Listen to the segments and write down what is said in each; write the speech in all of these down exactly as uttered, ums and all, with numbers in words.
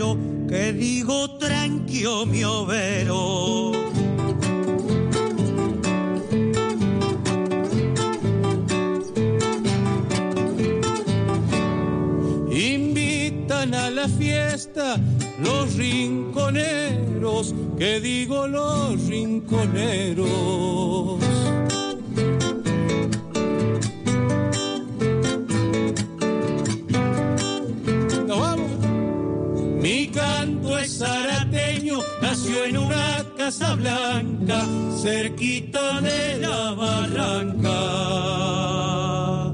overo, que digo tranquilo mi overo. Invitan a la fiesta los rinconeros, que digo los rinconeros. Nos vamos. Mi canto es zarateño, nació en una casa blanca, cerquita de la barranca.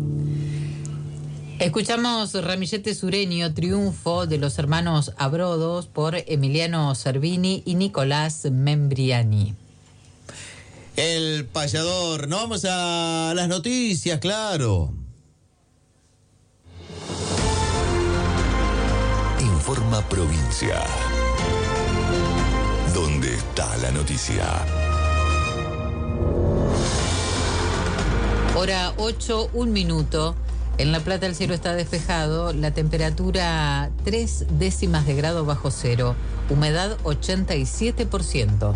Escuchamos Ramillete Sureño, Triunfo de los hermanos Abrodos, por Emiliano Cervini y Nicolás Membriani. El payador. Nos vamos a las noticias, claro. Informa Provincia. ¿Dónde está la noticia? Hora ocho, un minuto. En La Plata el cielo está despejado, la temperatura tres décimas de grado bajo cero, humedad ochenta y siete por ciento.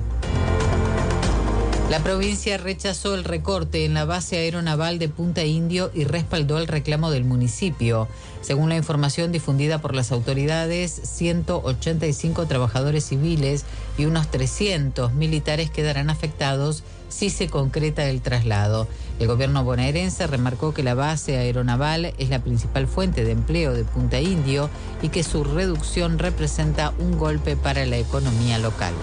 La provincia rechazó el recorte en la base aeronaval de Punta Indio y respaldó el reclamo del municipio. Según la información difundida por las autoridades, ciento ochenta y cinco trabajadores civiles y unos trescientos militares quedarán afectados si se concreta el traslado. El gobierno bonaerense remarcó que la base aeronaval es la principal fuente de empleo de Punta Indio y que su reducción representa un golpe para la economía local.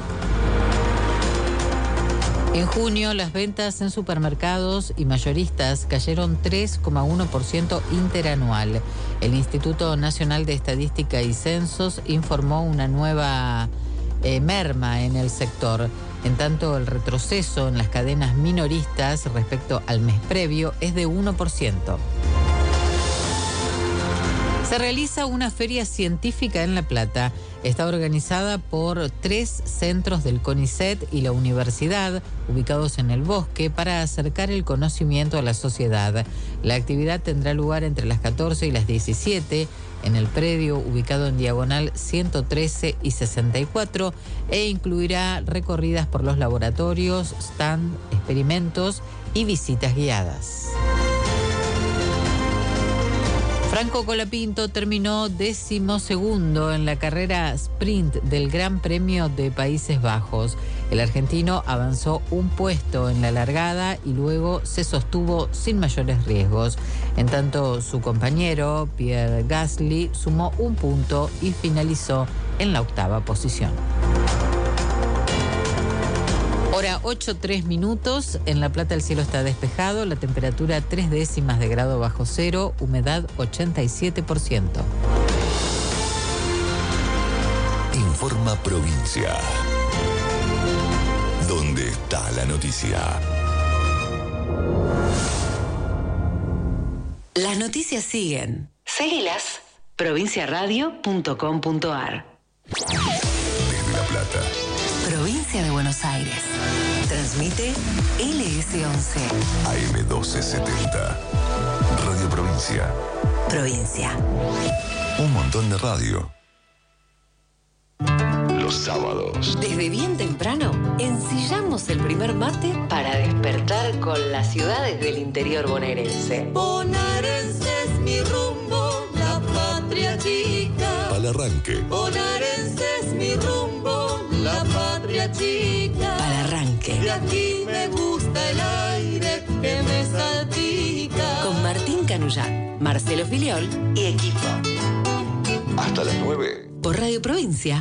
En junio, las ventas en supermercados y mayoristas cayeron tres coma uno por ciento interanual. El Instituto Nacional de Estadística y Censos informó una nueva eh, merma en el sector. En tanto, el retroceso en las cadenas minoristas respecto al mes previo es de uno por ciento. Se realiza una feria científica en La Plata. Está organizada por tres centros del CONICET y la universidad, ubicados en el bosque, para acercar el conocimiento a la sociedad. La actividad tendrá lugar entre las catorce y las diecisiete en el predio ubicado en diagonal ciento trece y sesenta y cuatro e incluirá recorridas por los laboratorios, stand, experimentos y visitas guiadas. Franco Colapinto terminó decimosegundo en la carrera sprint del Gran Premio de Países Bajos. El argentino avanzó un puesto en la largada y luego se sostuvo sin mayores riesgos. En tanto, su compañero, Pierre Gasly, sumó un punto y finalizó en la octava posición. Hora ocho, tres minutos. En La Plata el cielo está despejado, la temperatura tres décimas de grado bajo cero, humedad ochenta y siete por ciento. Informa Provincia. ¿Dónde está la noticia? Las noticias siguen. Seguilas. provinciaradio punto com punto ar. Desde La Plata. Provincia de Buenos Aires. Transmite L S once. A M doce setenta. Radio Provincia. Provincia. Un montón de radio. Los sábados. Desde bien temprano, ensillamos el primer mate para despertar con las ciudades del interior bonaerense. Bonaerense es mi rumbo, la patria chica. Al arranque. Bonaerense es mi rumbo, la patria chica. Al arranque. De aquí me gusta el aire que me salpica. Con Martín Canullán, Marcelo Filiol y equipo. Hasta las nueve. Por Radio Provincia.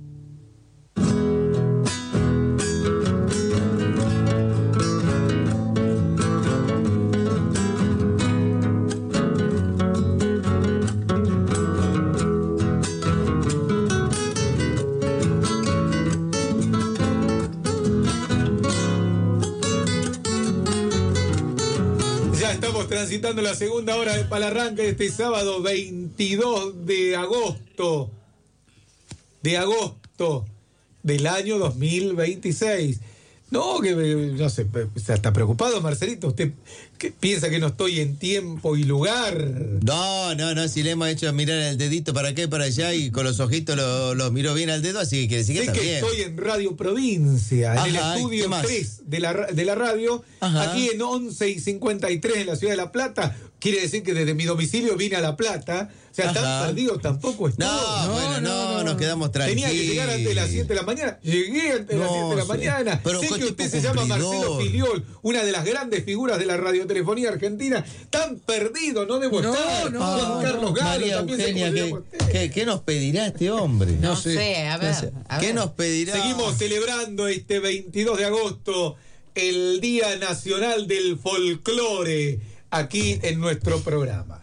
Transitando la segunda hora de Palarranca este sábado veintidós de agosto de agosto del año dos mil veintiséis. No, que no sé, está preocupado, Marcelito. ¿Usted qué, piensa que no estoy en tiempo y lugar? No, no, no, si le hemos hecho mirar el dedito para acá y para allá y con los ojitos lo, lo miró bien al dedo, así que quiere decir que sé está que bien. Estoy en Radio Provincia, Ajá, en el estudio tres de la, de la radio, Ajá. aquí en once y cincuenta y tres en la ciudad de La Plata. Quiere decir que desde mi domicilio vine a La Plata. O sea, Ajá. tan perdido tampoco estoy. No, no, bueno, no, no, nos quedamos tranquilos. Tenía que llegar antes de las siete de la mañana. Llegué antes de no, las siete de la sí. mañana. Pero sé qué que usted tipo se llama cumplidor. Marcelo Filiol, una de las grandes figuras de la radiotelefonía argentina. Tan perdido, no debo No, estar. no, Juan no, Carlos Galo María también se Eugenia, ¿qué, considera- qué, qué nos pedirá este hombre? No, sé, a ver. A ¿Qué ver. nos pedirá? Seguimos celebrando este veintidós de agosto, el Día Nacional del Folclore, aquí en nuestro programa.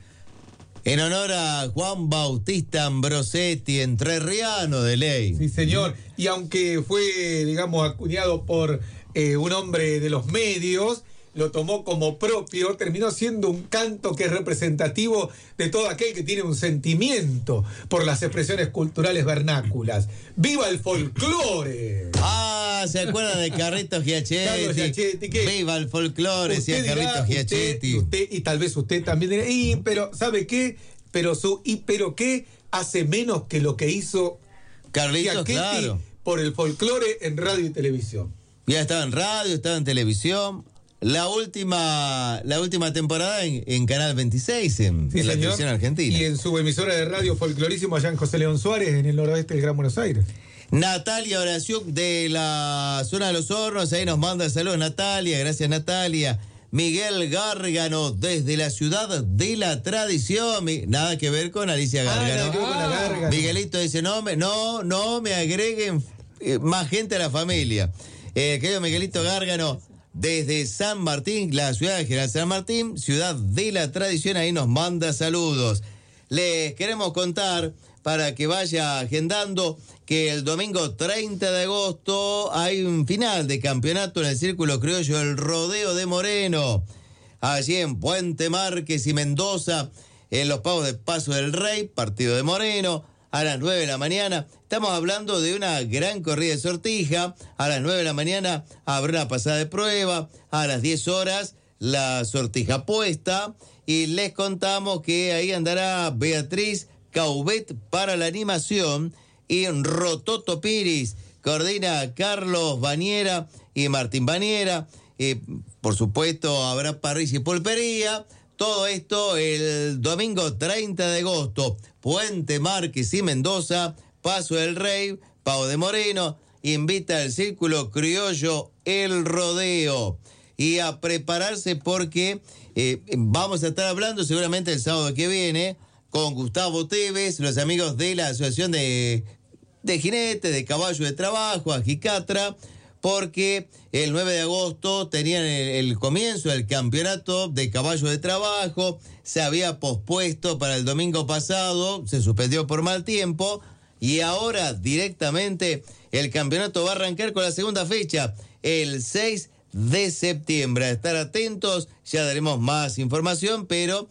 En honor a Juan Bautista Ambrosetti, entrerriano de ley. Sí, señor. Y aunque fue, digamos, acuñado por eh, un hombre de los medios, lo tomó como propio, terminó siendo un canto que es representativo de todo aquel que tiene un sentimiento por las expresiones culturales vernáculas. ¡Viva el folclore! Ah, ¿se acuerdan de Carlitos Giachetti? Carlos Giachetti, ¿qué? Viva el folclore, decía Usted dirá, Carlitos usted, Giachetti. usted, y tal vez usted también dirá, y, pero, ¿sabe qué? Pero su, y, pero qué hace menos que lo que hizo Carlitos, Giachetti claro. por el folclore en radio y televisión. Ya estaba en radio, estaba en televisión. La última, la última temporada en, en Canal veintiséis, en, Sí, en la señor. televisión argentina. Y en su emisora de radio folclorísimo allá en José León Suárez, en el noroeste del Gran Buenos Aires. Natalia Horaciuk de la zona de Los Hornos, ahí nos manda saludos Natalia, gracias Natalia. Miguel Gárgano desde la ciudad de la tradición, Mi- nada que ver con Alicia Ah, Gárgano. nada que ver con la Gárgano. Miguelito dice, no me, no, no me agreguen eh, más gente a la familia. Eh, querido Miguelito Gárgano, desde San Martín, la ciudad de General San Martín, ciudad de la tradición, ahí nos manda saludos. Les queremos contar, para que vaya agendando, que el domingo treinta de agosto hay un final de campeonato en el Círculo Criollo, el Rodeo de Moreno, allí en Puente Márquez y Mendoza, en los pagos de Paso del Rey, partido de Moreno, a las nueve de la mañana. Estamos hablando de una gran corrida de sortija. A las nueve de la mañana habrá una pasada de prueba. A las diez horas la sortija puesta. Y les contamos que ahí andará Beatriz Caubet para la animación. Y Rototo Piris coordina Carlos Bañera y Martín Bañera. Eh, por supuesto habrá parrilla y pulpería. Todo esto el domingo treinta de agosto. Puente Márquez y Mendoza, Paso del Rey, Pau de Moreno, invita al Círculo Criollo El Rodeo. Y a prepararse porque eh, vamos a estar hablando seguramente el sábado que viene con Gustavo Tevez, los amigos de la Asociación de, de Jinetes, de Caballo de Trabajo, Agicatra, porque el nueve de agosto tenían el, el comienzo del campeonato de caballo de trabajo, se había pospuesto para el domingo pasado, se suspendió por mal tiempo, y ahora directamente el campeonato va a arrancar con la segunda fecha, el seis de septiembre. A estar atentos, ya daremos más información, pero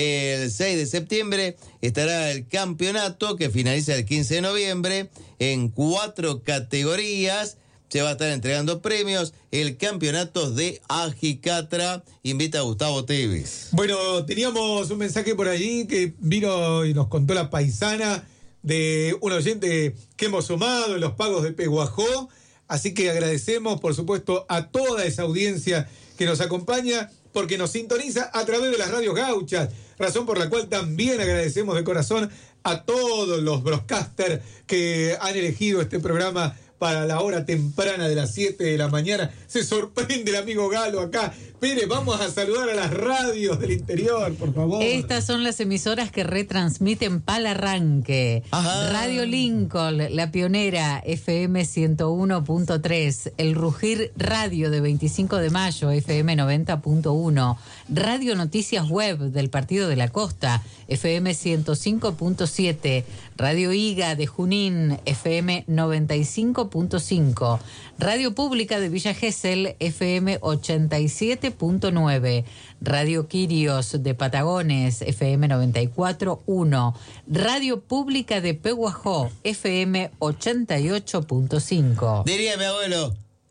el seis de septiembre estará el campeonato que finaliza el quince de noviembre en cuatro categorías. Se va a estar entregando premios. El campeonato de Agicatra invita a Gustavo Tevez. Bueno, teníamos un mensaje por allí que vino y nos contó la paisana de un oyente que hemos sumado en los pagos de Peguajó. Así que agradecemos, por supuesto, a toda esa audiencia que nos acompaña, porque nos sintoniza a través de las radios gauchas, razón por la cual también agradecemos de corazón a todos los broadcasters que han elegido este programa para la hora temprana de las siete de la mañana. Se sorprende el amigo Galo acá. Mire, vamos a saludar a las radios del interior, por favor. Estas son las emisoras que retransmiten Palarranque. Ajá. Radio Lincoln, La Pionera, F M ciento uno punto tres. El Rugir Radio de veinticinco de mayo, F M noventa punto uno. Radio Noticias Web del Partido de la Costa, F M ciento cinco punto siete. Radio Iga de Junín, F M noventa y cinco punto cinco. Radio Pública de Villa Gesell, F M ochenta y siete punto nueve. Radio Quirios de Patagones, F M noventa y cuatro punto uno. Radio Pública de Peguajó, F M ochenta y ocho punto cinco. Diría mi abuelo,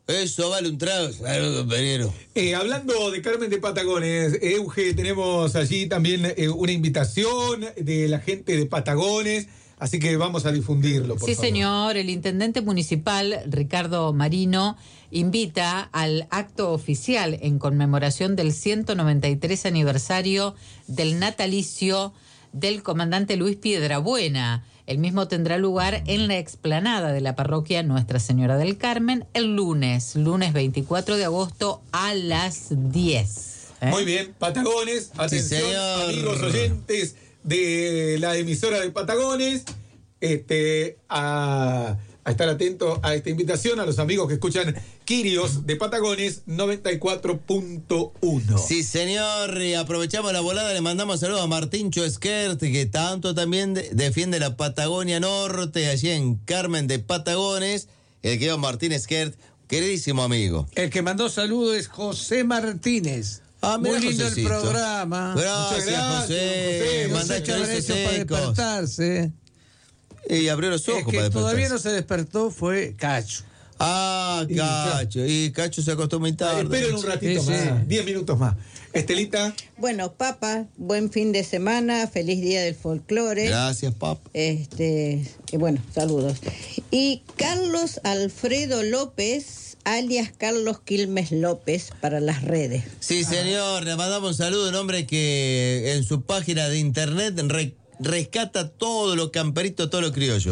Eso vale un trago. Salud, compañero. Eh, hablando de Carmen de Patagones, Euge, tenemos allí también eh, una invitación de la gente de Patagones, así que vamos a difundirlo, por Sí, favor. señor. El intendente municipal, Ricardo Marino, invita al acto oficial en conmemoración del ciento noventa y tres aniversario del natalicio del comandante Luis Piedrabuena. El mismo tendrá lugar en la explanada de la parroquia Nuestra Señora del Carmen el lunes, lunes veinticuatro de agosto a las diez. ¿Eh? Muy bien, Patagones, atención, señor. amigos oyentes de la emisora de Patagones, este, a, a estar atentos a esta invitación, a los amigos que escuchan Quirios de Patagones noventa y cuatro punto uno. Sí, señor, y aprovechamos la volada, le mandamos saludos a Martín Choesquert, que tanto también de- defiende la Patagonia Norte, allí en Carmen de Patagones. El querido Martín Esquert, queridísimo amigo. El que mandó saludos es José Martínez. Ah, mira, Muy lindo el Josecito. programa. Gracias, gracias, José. José. No Mandá sé qué habrá chorizos hecho para secos. despertarse. Y abrió los ojos El para que todavía no despertarse. se despertó fue Cacho. Ah, Y, Cacho. Y Cacho se acostó muy tarde. Esperen un ratito Sí, sí. más, diez minutos más. Estelita, Bueno, Papa, buen fin de semana, feliz día del folclore. Gracias, pap. Este, y bueno, saludos. Y Carlos Alfredo López, alias Carlos Quilmes López, para las redes. Sí, señor, le mandamos un saludo, un hombre que en su página de internet re- rescata todo lo camperito, todo lo criollo.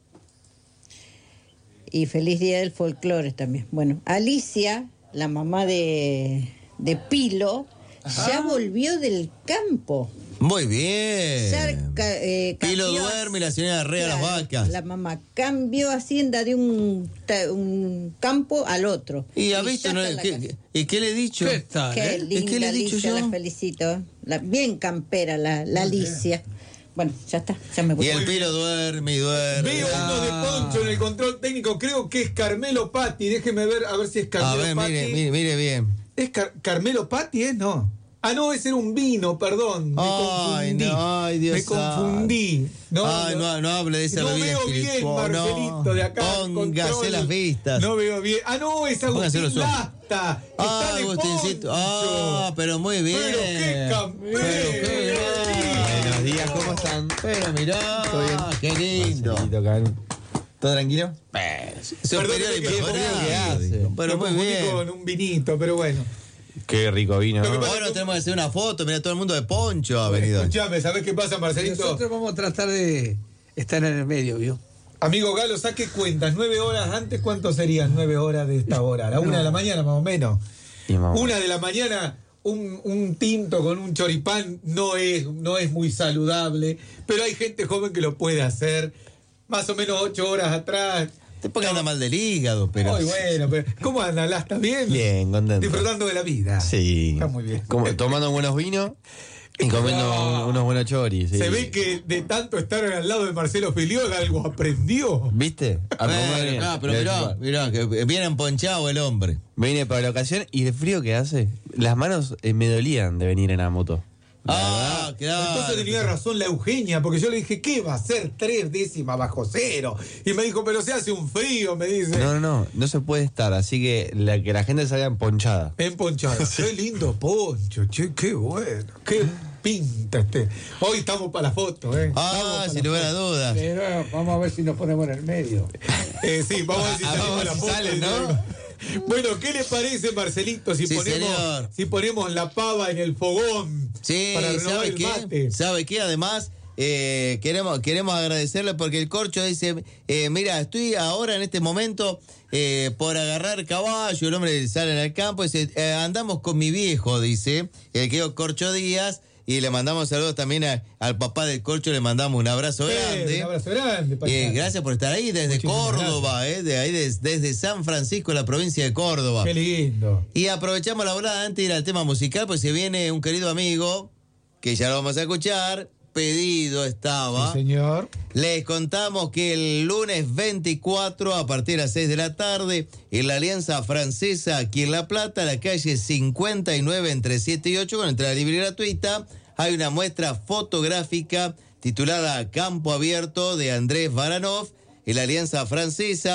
Y feliz día del folclore también. Bueno, Alicia, la mamá de, de Pilo, ya volvió del campo. Muy bien. Ya, ca- eh, Pilo cambió- duerme y la señora arrea las Claro, vacas. La mamá cambió hacienda de un, ta- un campo al otro. Y ha ya visto, está ¿no? en la ¿Qué- casa. qué- ¿Y qué le he dicho? ¿Qué tal? Qué eh? linda, qué le he dicho Alicia, yo? la felicito. La, bien campera la, la Alicia. Bueno, ya está, ya me voy. Y el Pilo duerme y duerme. veo uno de Poncho en el control técnico, creo que es Carmelo Patti. Déjeme ver, a ver si es A Carmelo ver, Patti. mire, mire, mire bien. ¿Es Car- Carmelo Patti, eh? No. Ah, no, ese era un vino, perdón. Me Ay, confundí. no, ay, Dios Me confundí. No, Ay, no, no hable de esa no bebida veo bien, espiritual, no. Marcelito, de acá. Póngase control. las vistas. No veo bien. Ah, no, es Póngase Agustín los ojos. Lasta. Ah, Está de Agustincito. Poncho. Ah, pero muy bien. Pero qué campero. Pero qué bien. Buenos días, ¿cómo están? Pero mirá, ¿Todo bien? qué lindo. Marcelito, Can. ¿Todo tranquilo? Superior Perdóneme y que mejorado. confundí, ¿qué hace? Pero Me muy confundí bien. con un vinito, pero bueno. Qué rico vino, Lo que ¿no? pasa- Ahora tenemos que hacer una foto. Mira, todo el mundo de Poncho ha venido. Escuchame, ¿sabés qué pasa, Marcelito? Nosotros vamos a tratar de estar en el medio, ¿vio? Amigo Galo, saque cuentas. Nueve horas antes, ¿cuánto serían nueve horas de esta hora? A la una de la mañana, más o menos. Y mamá. Una de la mañana, un, un tinto con un choripán no es, no es muy saludable, pero hay gente joven que lo puede hacer. Más o menos ocho horas atrás. Después que anda mal del hígado, pero. Muy bueno, pero ¿cómo anda? ¿La está bien? Bien, contento. Disfrutando de la vida. Sí. Está muy bien. Como- tomando buenos vinos y comiendo No. unos buenos choris. sí. Se ve que de tanto estar al lado de Marcelo Filiol algo aprendió. ¿Viste? A comer Bueno, bien. no, pero Voy a mirá, chupar. mirá, que viene emponchado el hombre. Me vine para la ocasión y el frío que hace, las manos eh, me dolían de venir en la moto. La Ah, claro. Entonces tenía razón la Eugenia, porque yo le dije, ¿qué va a ser tres décimas bajo cero? Y me dijo, pero se hace un frío, me dice. No, no, no, no se puede estar, así que la, que la gente salga emponchada. Emponchado. Qué lindo poncho, che, qué bueno. Qué pinta este. Hoy estamos para la foto, ¿eh? Ah, Estamos para sin la lugar a foto. dudas. Pero vamos a ver si nos ponemos en el medio. Eh, sí, vamos a ver si Ah, salimos vamos la si foto. sale, y ¿no? todo. Bueno, ¿qué le parece, Marcelito, si, Sí, ponemos, señor. si ponemos la pava en el fogón Sí, para renovar ¿sabe el qué? mate? ¿Sabe qué? Además, eh, queremos, queremos agradecerle porque el Corcho dice, eh, mira, estoy ahora en este momento eh, por agarrar caballo, el hombre sale en el campo, dice, eh, andamos con mi viejo, dice, el que es Corcho Díaz, y le mandamos saludos también a- al papá del Corcho, le mandamos un abrazo Eh, grande. un abrazo grande. Eh, paisano. gracias por estar ahí desde Muchísimas Córdoba, eh, de ahí des- desde San Francisco, la provincia de Córdoba. Qué lindo. Y aprovechamos la volada antes de ir al tema musical, pues se viene un querido amigo, que ya lo vamos a escuchar, pedido estaba. Sí, señor. Les contamos que el lunes veinticuatro, a partir de las seis de la tarde, en la Alianza Francesa, aquí en La Plata, la calle cincuenta y nueve entre siete y ocho, con entrada libre y gratuita, hay una muestra fotográfica titulada Campo Abierto de Andrés Baranov, en la Alianza Francesa.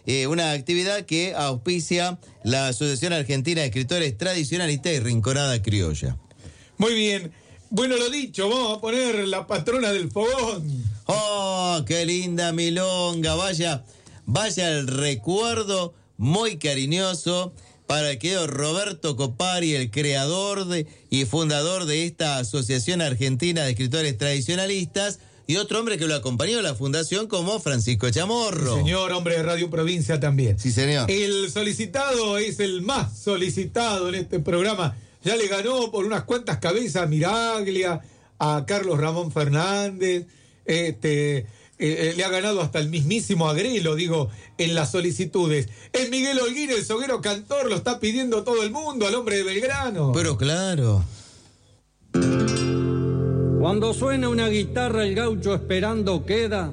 eh, una actividad que auspicia la Asociación Argentina de Escritores Tradicionalistas y Rinconada Criolla. Muy bien. Bueno, lo dicho, vamos a poner la patrona del fogón. ¡Oh, qué linda milonga! Vaya, vaya el recuerdo muy cariñoso para el querido Roberto Copari, el creador de, y fundador de esta Asociación Argentina de Escritores Tradicionalistas, y otro hombre que lo acompañó en la fundación como Francisco Chamorro. Sí, señor, hombre de Radio Provincia también. Sí, señor. El solicitado es el más solicitado en este programa. Ya le ganó por unas cuantas cabezas a Miraglia, a Carlos Ramón Fernández, este, eh, eh, le ha ganado hasta el mismísimo Agrelo, digo, en las solicitudes. Es Miguel Holguín, el soguero cantor, lo está pidiendo todo el mundo, al hombre de Belgrano. Pero claro. Cuando suena una guitarra el gaucho esperando queda.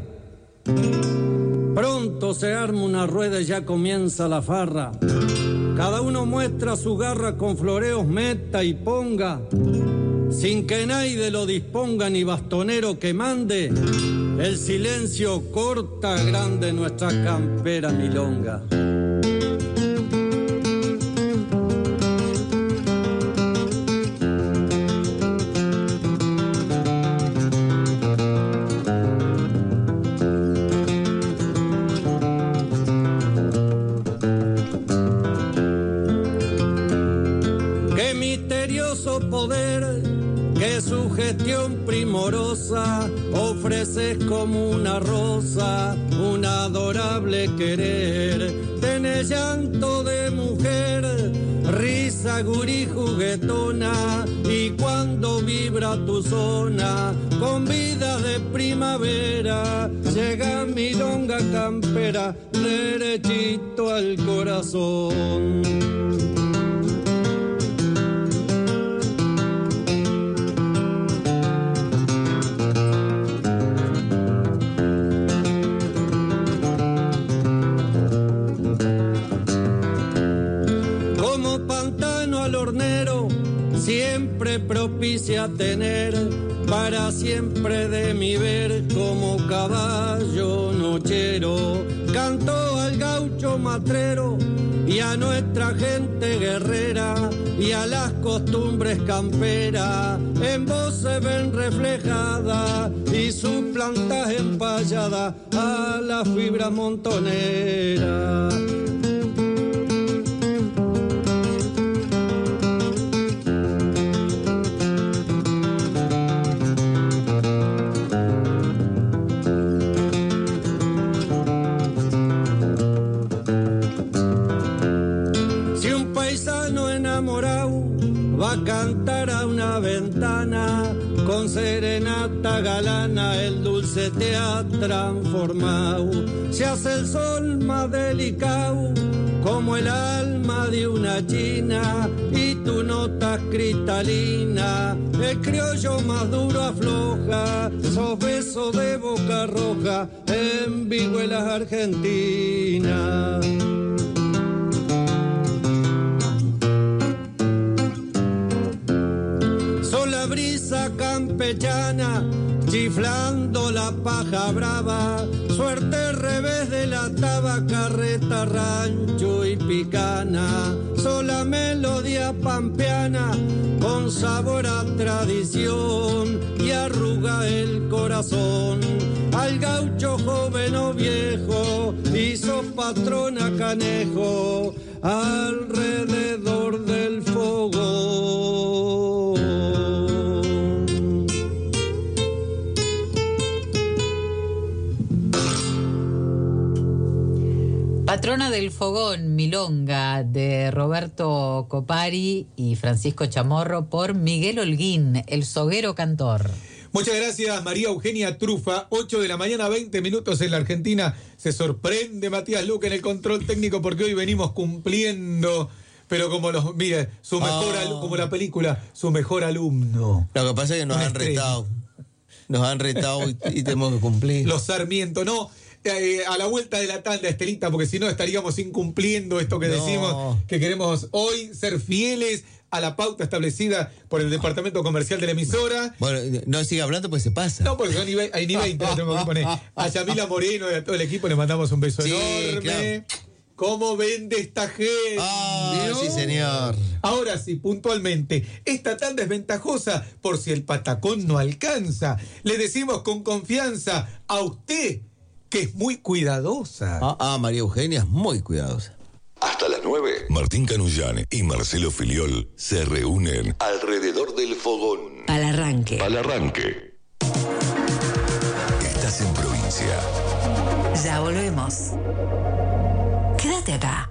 Pronto se arma una rueda y ya comienza la farra. Cada uno muestra su garra con floreos meta y ponga. Sin que nadie lo disponga ni bastonero que mande. El silencio corta grande nuestra campera milonga. Poder que su gestión primorosa ofreces como una rosa, un adorable querer. Tenés llanto de mujer, risa gurí juguetona, y cuando vibra tu zona con vida de primavera, llega milonga campera derechito al corazón. Siempre propicia tener, para siempre de mi ver, como caballo nochero. Cantó al gaucho matrero y a nuestra gente guerrera y a las costumbres camperas. En vos se ven reflejadas y sus plantas empalladas a la fibra montonera. Va a cantar a una ventana, con serenata galana el dulce te ha transformado. Se hace el sol más delicado, como el alma de una china, y tu nota cristalina, el criollo más duro afloja, sos beso de boca roja, en vihuelas argentinas. Brisa campechana, chiflando la paja brava, suerte revés de la taba, carreta, rancho y picana, sola melodía pampeana, con sabor a tradición y arruga el corazón. Al gaucho joven o viejo, hizo patrona canejo, alrededor del fogón. Patrona del fogón, milonga, de Roberto Copari y Francisco Chamorro, por Miguel Holguín, el soguero cantor. Muchas gracias, María Eugenia Trufa. ocho de la mañana, veinte minutos en la Argentina. Se sorprende Matías Luque en el control técnico porque hoy venimos cumpliendo, pero como los, mire, su mejor Oh. alu- como la película, su mejor alumno. Lo que pasa es que nos Una han estrella. retado. Nos han retado y, y tenemos que cumplir. Los Sarmiento, no. Eh, a la vuelta de la tanda, Estelita, porque si no estaríamos incumpliendo esto que No. decimos, que queremos hoy ser fieles a la pauta establecida por el departamento comercial de la emisora. Bueno, no siga hablando pues se pasa. No, porque son ni, ve- hay ni veinte, lo tenemos que poner. A Yamila Moreno y a todo el equipo le mandamos un beso Sí, enorme. claro. ¿Cómo vende esta gente? Ah, sí, señor. Ahora sí, puntualmente, esta tan desventajosa por si el patacón no alcanza. Le decimos con confianza a usted que es muy cuidadosa. Ah, ah, María Eugenia es muy cuidadosa. Hasta las nueve, Martín Canullán y Marcelo Filiol se reúnen alrededor del fogón. Al arranque. Al arranque. Estás en provincia. Ya volvemos. Quédate acá.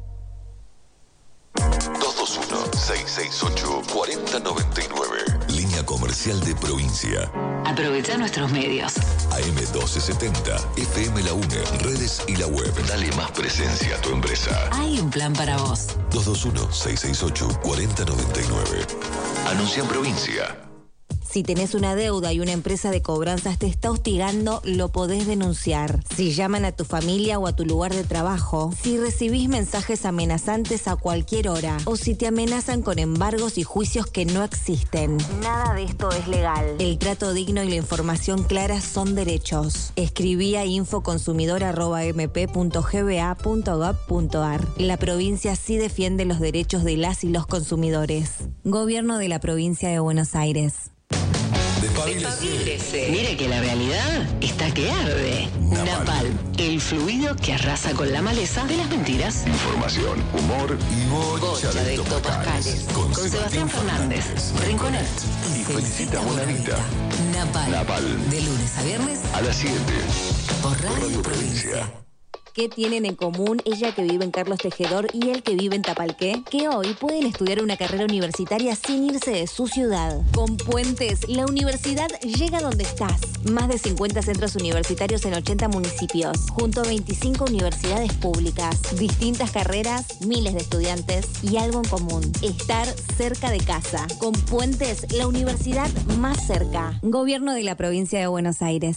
dos dos uno, seis seis ocho, cuatro cero nueve nueve. Línea comercial de provincia. Aprovecha nuestros medios. A M doce setenta, F M La UNE, redes y la web. Dale más presencia a tu empresa. Hay un plan para vos. dos dos uno, seis seis ocho, cuatro cero nueve nueve. Anuncia en provincia. Si tenés una deuda y una empresa de cobranzas te está hostigando, lo podés denunciar. Si llaman a tu familia o a tu lugar de trabajo, si recibís mensajes amenazantes a cualquier hora, o si te amenazan con embargos y juicios que no existen. Nada de esto es legal. El trato digno y la información clara son derechos. Escribí a infoconsumidor arroba m p punto g b a punto gob punto a r. La provincia sí defiende los derechos de las y los consumidores. Gobierno de la Provincia de Buenos Aires. Despabilese. Mire que la realidad está que arde. Napal. Napal, el fluido que arrasa con la maleza de las mentiras. Información, humor y bocha, Bocha de de topascales. Con, Con Sebastián Fernández, Rinconet. Y Felicita Bonavita. Napal. Napal. De lunes a viernes A las siete. por Por Radio, Radio Provincia. Provincia. ¿Qué tienen en común ella que vive en Carlos Tejedor y él que vive en Tapalqué? Que hoy pueden estudiar una carrera universitaria sin irse de su ciudad. Con Puentes, la universidad llega donde estás. Más de cincuenta centros universitarios en ochenta municipios, junto a veinticinco universidades públicas. Distintas carreras, miles de estudiantes y algo en común: estar cerca de casa. Con Puentes, la universidad más cerca. Gobierno de la Provincia de Buenos Aires.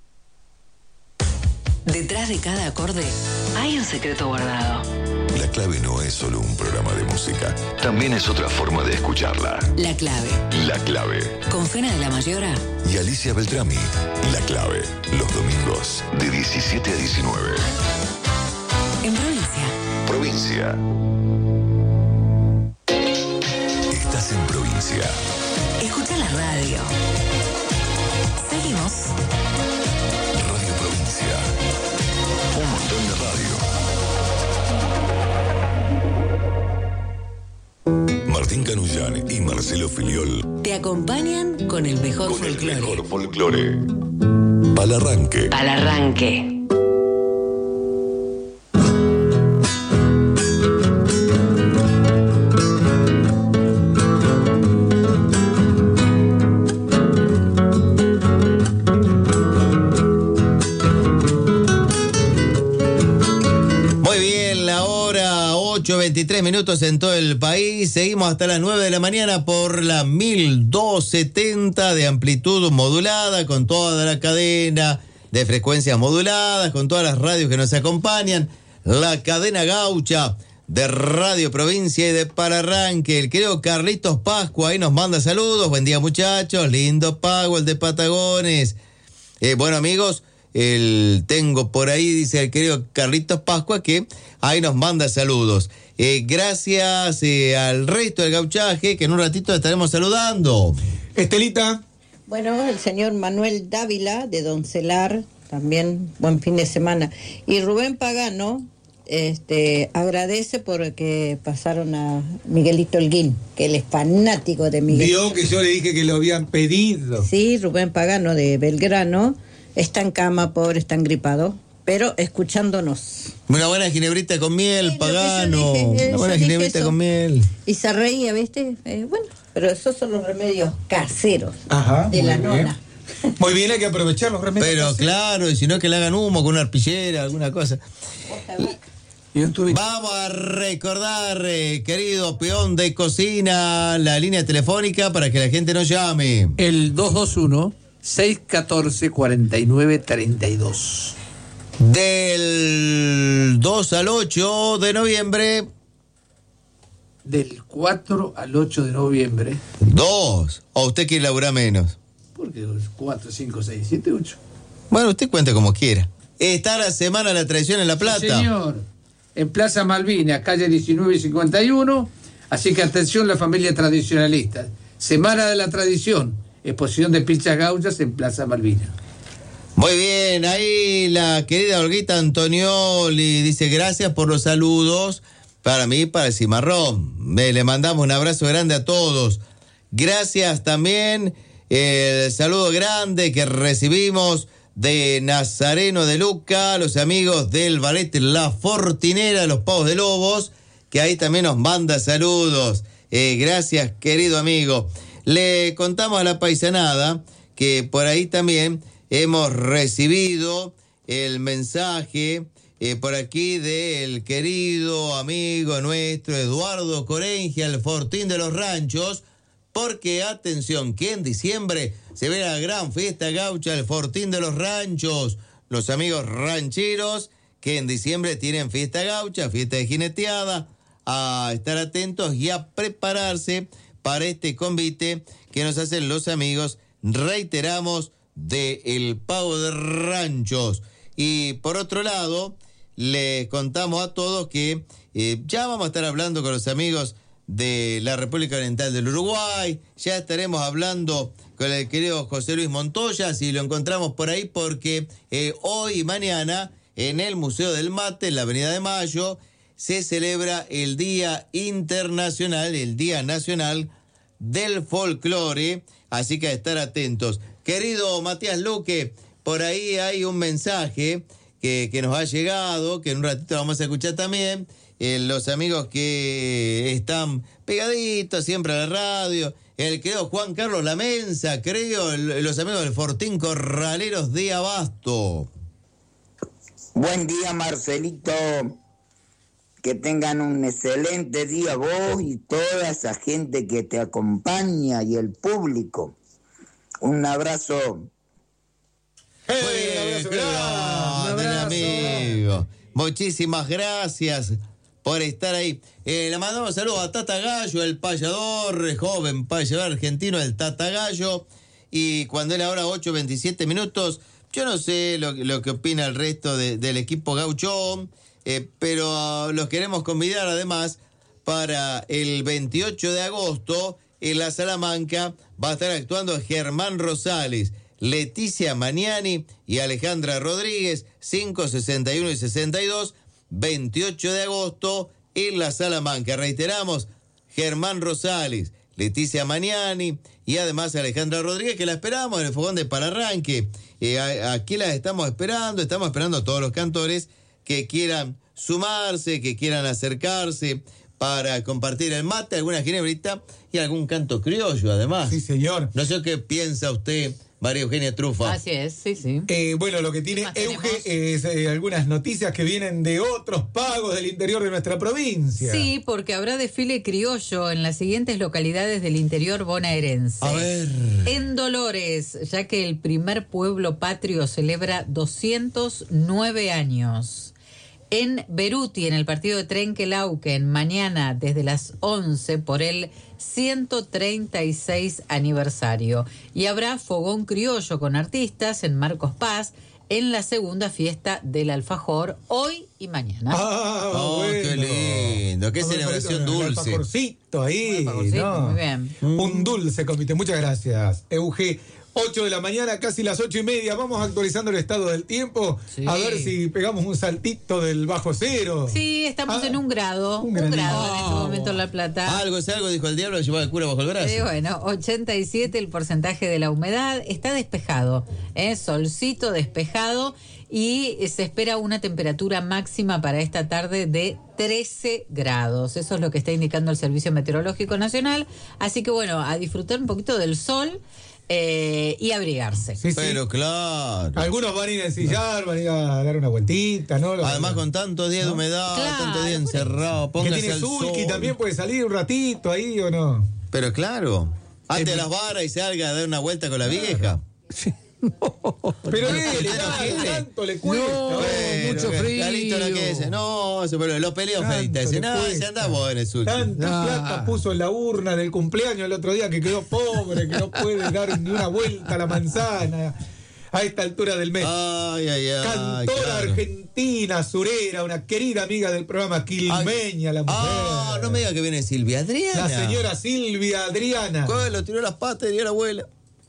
Detrás de cada acorde hay un secreto guardado. La clave no es solo un programa de música. También es otra forma de escucharla. La clave. La clave. Con Fena de la Mayora. Y Alicia Beltrami. La clave. Los domingos de diecisiete a diecinueve. En provincia. Provincia. Estás en provincia. Escucha la radio. Seguimos. Radio Provincia. Un montón de radio. Martín Canullán y Marcelo Filiol. Te acompañan con el mejor Con el folclore. mejor folclore. Pa'l arranque. Al arranque. veintitrés minutos en todo el país. Seguimos hasta las nueve de la mañana por la mil doscientos setenta de amplitud modulada, con toda la cadena de frecuencias moduladas, con todas las radios que nos acompañan. La cadena gaucha de Radio Provincia y de Pa'l Arranque. El querido Carlitos Pascua ahí nos manda saludos. Buen día, muchachos. Lindo pago el de Patagones. Eh, bueno, amigos, el tengo por ahí, dice el querido Carlitos Pascua, que ahí nos manda saludos. Eh, gracias eh, al resto del gauchaje, que en un ratito estaremos saludando. Estelita. Bueno, el señor Manuel Dávila, de Doncelar, también buen fin de semana. Y Rubén Pagano este, agradece porque pasaron a Miguelito Holguín, que él es fanático de Miguel. Vio que yo le dije que lo habían pedido. Sí, Rubén Pagano de Belgrano. Está en cama, pobre, está gripado, pero escuchándonos. Una buena ginebrita con miel, Sí, Pagano. dije, eh, Una buena dije ginebrita eso. con miel. Y se reía, ¿viste? Eh, bueno, pero esos son los remedios caseros Ajá, de muy la bien. nona. Muy bien, hay que aprovechar los remedios. Pero caseros. claro, y si no, que le hagan humo con una arpillera, alguna cosa. Yo estuve... Vamos a recordar, eh, querido peón de cocina, la línea telefónica para que la gente nos llame. El dos dos uno, seis uno cuatro, cuatro nueve tres dos. Del dos al ocho de noviembre. Del cuatro al ocho de noviembre. Dos. ¿O usted quiere laburar menos? Porque cuatro, cinco, seis, siete, ocho. Bueno, usted cuenta como quiera. Está la Semana de la Tradición en La Plata. Sí, señor. en Plaza Malvinas, calle diecinueve y cincuenta y uno. Así que atención la familia tradicionalista. Semana de la Tradición, exposición de pilchas gauchas en Plaza Malvinas. Muy bien, ahí la querida Olguita Antonioli dice gracias por los saludos para mí, para el Cimarrón. Me, le mandamos un abrazo grande a todos. Gracias también, el saludo grande que recibimos de Nazareno de Luca, los amigos del Ballet La Fortinera, los Pavos de Lobos, que ahí también nos manda saludos. Eh, gracias, querido amigo. Le contamos a la paisanada que por ahí también hemos recibido el mensaje eh, por aquí del querido amigo nuestro Eduardo Corengia, el Fortín de los Ranchos, porque atención, que en diciembre se ve la gran fiesta gaucha, el Fortín de los Ranchos, los amigos rancheros que en diciembre tienen fiesta gaucha, fiesta de jineteada, a estar atentos y a prepararse para este convite que nos hacen los amigos, reiteramos, de El Pavo de Ranchos. Y por otro lado, les contamos a todos que eh, ya vamos a estar hablando con los amigos de la República Oriental del Uruguay, ya estaremos hablando con el querido José Luis Montoya, si lo encontramos por ahí, porque eh, hoy y mañana en el Museo del Mate, en la Avenida de Mayo, se celebra el Día Internacional, el Día Nacional del Folclore, así que a estar atentos. Querido Matías Luque, por ahí hay un mensaje que, que nos ha llegado, que en un ratito vamos a escuchar también, eh, los amigos que están pegaditos siempre a la radio, el querido Juan Carlos Lamensa, creo, el, los amigos del Fortín Corraleros de Abasto. Buen día, Marcelito. Que tengan un excelente día vos y toda esa gente que te acompaña y el público. Un abrazo. Hey, un abrazo, grande, amigo. Muchísimas gracias por estar ahí. Eh, le mandamos saludos a Tata Gallo, el payador, joven payador argentino, el Tata Gallo. Y cuando él ahora ocho veintisiete minutos, yo no sé lo, lo que opina el resto de, del equipo gauchón. Eh, pero uh, los queremos convidar además para el veintiocho de agosto en la Salamanca va a estar actuando Germán Rosales, Leticia Maniani y Alejandra Rodríguez, cinco, sesenta y uno y sesenta y dos, veintiocho de agosto en la Salamanca. Reiteramos, Germán Rosales, Leticia Maniani y además Alejandra Rodríguez, que la esperamos en el fogón de Palarranque. Eh, aquí la estamos esperando, estamos esperando a todos los cantores que quieran sumarse, que quieran acercarse para compartir el mate, alguna ginebrita y algún canto criollo, además. Sí, señor. No sé qué piensa usted, María Eugenia Trufa. Así es, sí, sí. Eh, bueno, lo que tiene Euge es eh, algunas noticias que vienen de otros pagos del interior de nuestra provincia. Sí, porque habrá desfile criollo en las siguientes localidades del interior bonaerense. A ver. En Dolores, ya que el primer pueblo patrio celebra doscientos nueve años. En Beruti, en el partido de Trenquelauquen, mañana desde las once por el ciento treinta y seis aniversario. Y habrá fogón criollo con artistas en Marcos Paz en la segunda fiesta del alfajor, hoy y mañana. Ah, oh, bueno. qué lindo, qué celebración dulce. Un alfajorcito ahí. Alfajorcito, ¿no? muy bien. Un dulce comité. Muchas gracias, Euge. ocho de la mañana, casi las ocho y media. Vamos actualizando el estado del tiempo. Sí. A ver si pegamos un saltito del bajo cero. Sí, estamos ah, en un grado. Un, un grado grado en este momento en La Plata. Algo es algo, dijo el diablo, lo llevaba el cura bajo el brazo. Eh, bueno, ochenta y siete el porcentaje de la humedad. Está despejado, ¿eh? Solcito despejado. Y se espera una temperatura máxima para esta tarde de trece grados. Eso es lo que está indicando el Servicio Meteorológico Nacional. Así que bueno, a disfrutar un poquito del sol. Eh, y abrigarse. Sí, sí. Pero claro. Algunos van a ir a ensillar, van a ir a dar una vueltita, ¿no? Los Además, con tantos días ¿no? de humedad, claro, tantos días encerrado, póngase que tiene al Zulki, sol. también puede salir un ratito ahí o no. Pero claro, antes Eh, de las varas y salga a dar una vuelta con la vieja. Pero él, tanto, tanto le cuesta. No, Bueno, mucho que- frío. Carlito lo que dice. No, eso, pero los peleos Tanto feitas. Dice, le no, cuesta. se anda bueno el Zulki. Tanta Ah. plata puso en la urna del cumpleaños el otro día que quedó pobre, que no puede dar ni una vuelta a la manzana. a esta altura del mes. Ay, ay, ay. Cantora claro. argentina, surera, una querida amiga del programa, quilmeña, la mujer. Ah, no me diga que viene Silvia Adriana. La señora Silvia Adriana. ¿Cuál? Lo tiró las patas y dio la abuela.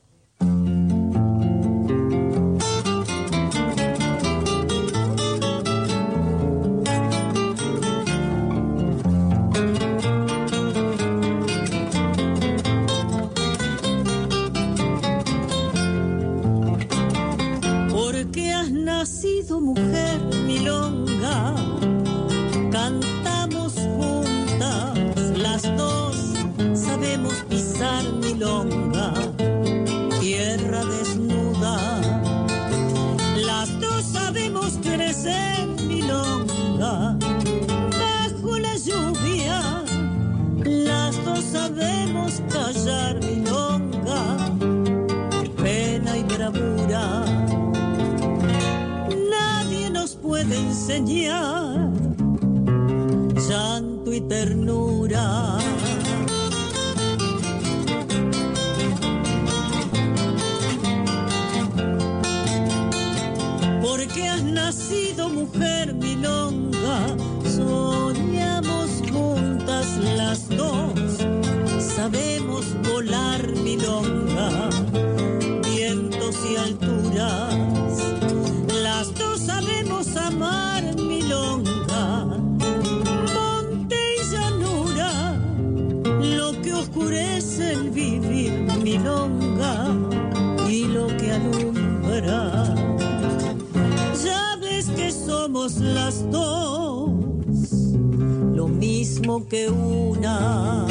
Nacido mujer milonga, cantamos juntas, las dos sabemos pisar milonga, tierra desnuda, las dos sabemos crecer milonga, bajo la lluvia, las dos sabemos callar milonga, pena y bravura. Puede enseñar llanto y ternura. Porque has nacido mujer milonga, soñamos juntas las dos, sabemos volar milonga, vientos y alturas. Las dos sabemos amar milonga, monte y llanura, lo que oscurece el vivir milonga y lo que alumbra. Ya ves que somos las dos, lo mismo que una.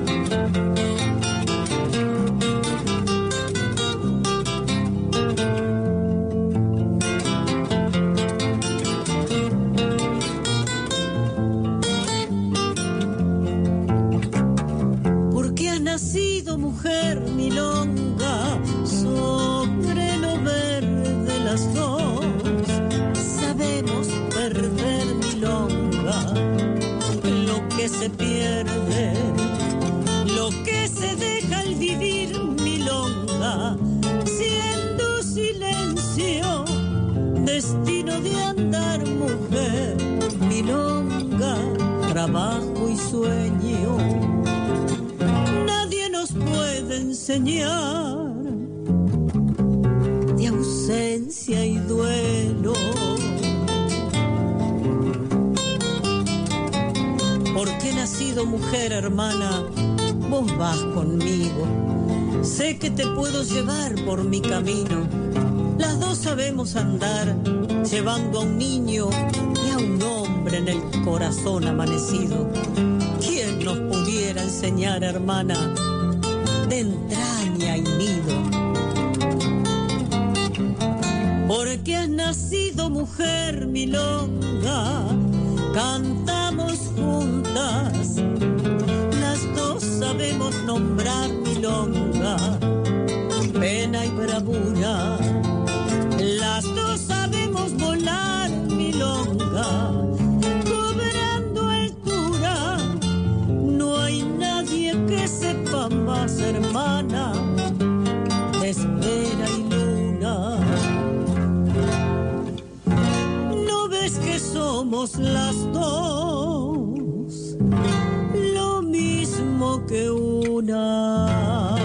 Nacido mujer milonga, sobre lo verde las dos, sabemos perder milonga, lo que se pierde, lo que se deja al vivir milonga, siendo silencio, destino de andar mujer, milonga, trabajo y sueño. Puede enseñar de ausencia y duelo, porque he nacido mujer hermana, vos vas conmigo, sé que te puedo llevar por mi camino, las dos sabemos andar llevando a un niño y a un hombre en el corazón amanecido. ¿Quién nos pudiera enseñar, hermana, de entraña y nido? Porque has nacido mujer milonga, cantamos juntas, las dos sabemos nombrar milonga, pena y bravura, las dos sabemos volar milonga, cobrando altura, no hay nadie que sepa más, hermana, de espera y luna. ¿No ves que somos las dos lo mismo que una?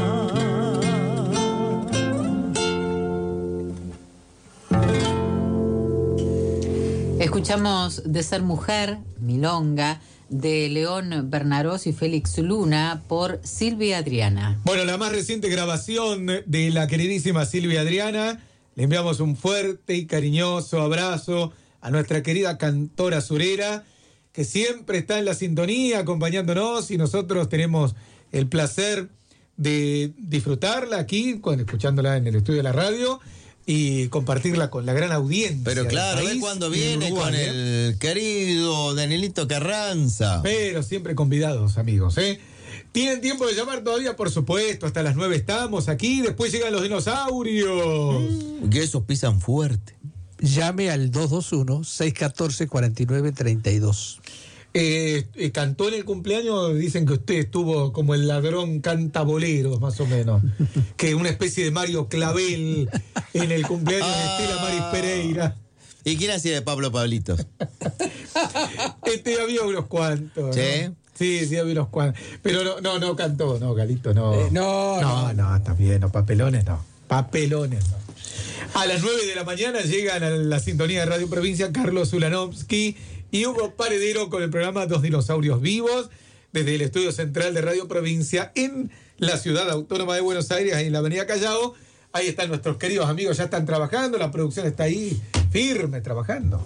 Escuchamos De ser mujer, milonga, de León Bernarós y Félix Luna por Silvia Adriana. Bueno, la más reciente grabación de la queridísima Silvia Adriana. Le enviamos un fuerte y cariñoso abrazo a nuestra querida cantora surera, que siempre está en la sintonía acompañándonos, y nosotros tenemos el placer de disfrutarla aquí, cuando, escuchándola en el estudio de la radio, y compartirla con la gran audiencia. Pero claro, ve cuando viene con el querido Danielito Carranza. Pero siempre convidados, amigos, ¿eh? ¿Tienen tiempo de llamar todavía? Por supuesto, hasta las nueve estamos aquí, después llegan los dinosaurios. Mm, que esos pisan fuerte. Llame al dos dos uno, seis uno cuatro, cuatro nueve tres dos. Eh, eh, cantó en el cumpleaños, dicen que usted estuvo como el ladrón canta boleros, más o menos. Que una especie de Mario Clavel en el cumpleaños de Estela Maris Pereira. ¿Y quién hacía de Pablo Pablitos? Este, había unos cuantos. ¿Sí? ¿No? Sí, sí, había unos cuantos. Pero no, no, no cantó, no, Galito, no. Eh, no, no, no, está bien, no, papelones no. Papelones no. A las nueve de la mañana llegan a la sintonía de Radio Provincia Carlos Ulanovsky y Hugo Paredero con el programa Dos Dinosaurios Vivos desde el estudio central de Radio Provincia en la ciudad autónoma de Buenos Aires, ahí en la avenida Callao. Ahí están nuestros queridos amigos, ya están trabajando, la producción está ahí firme trabajando.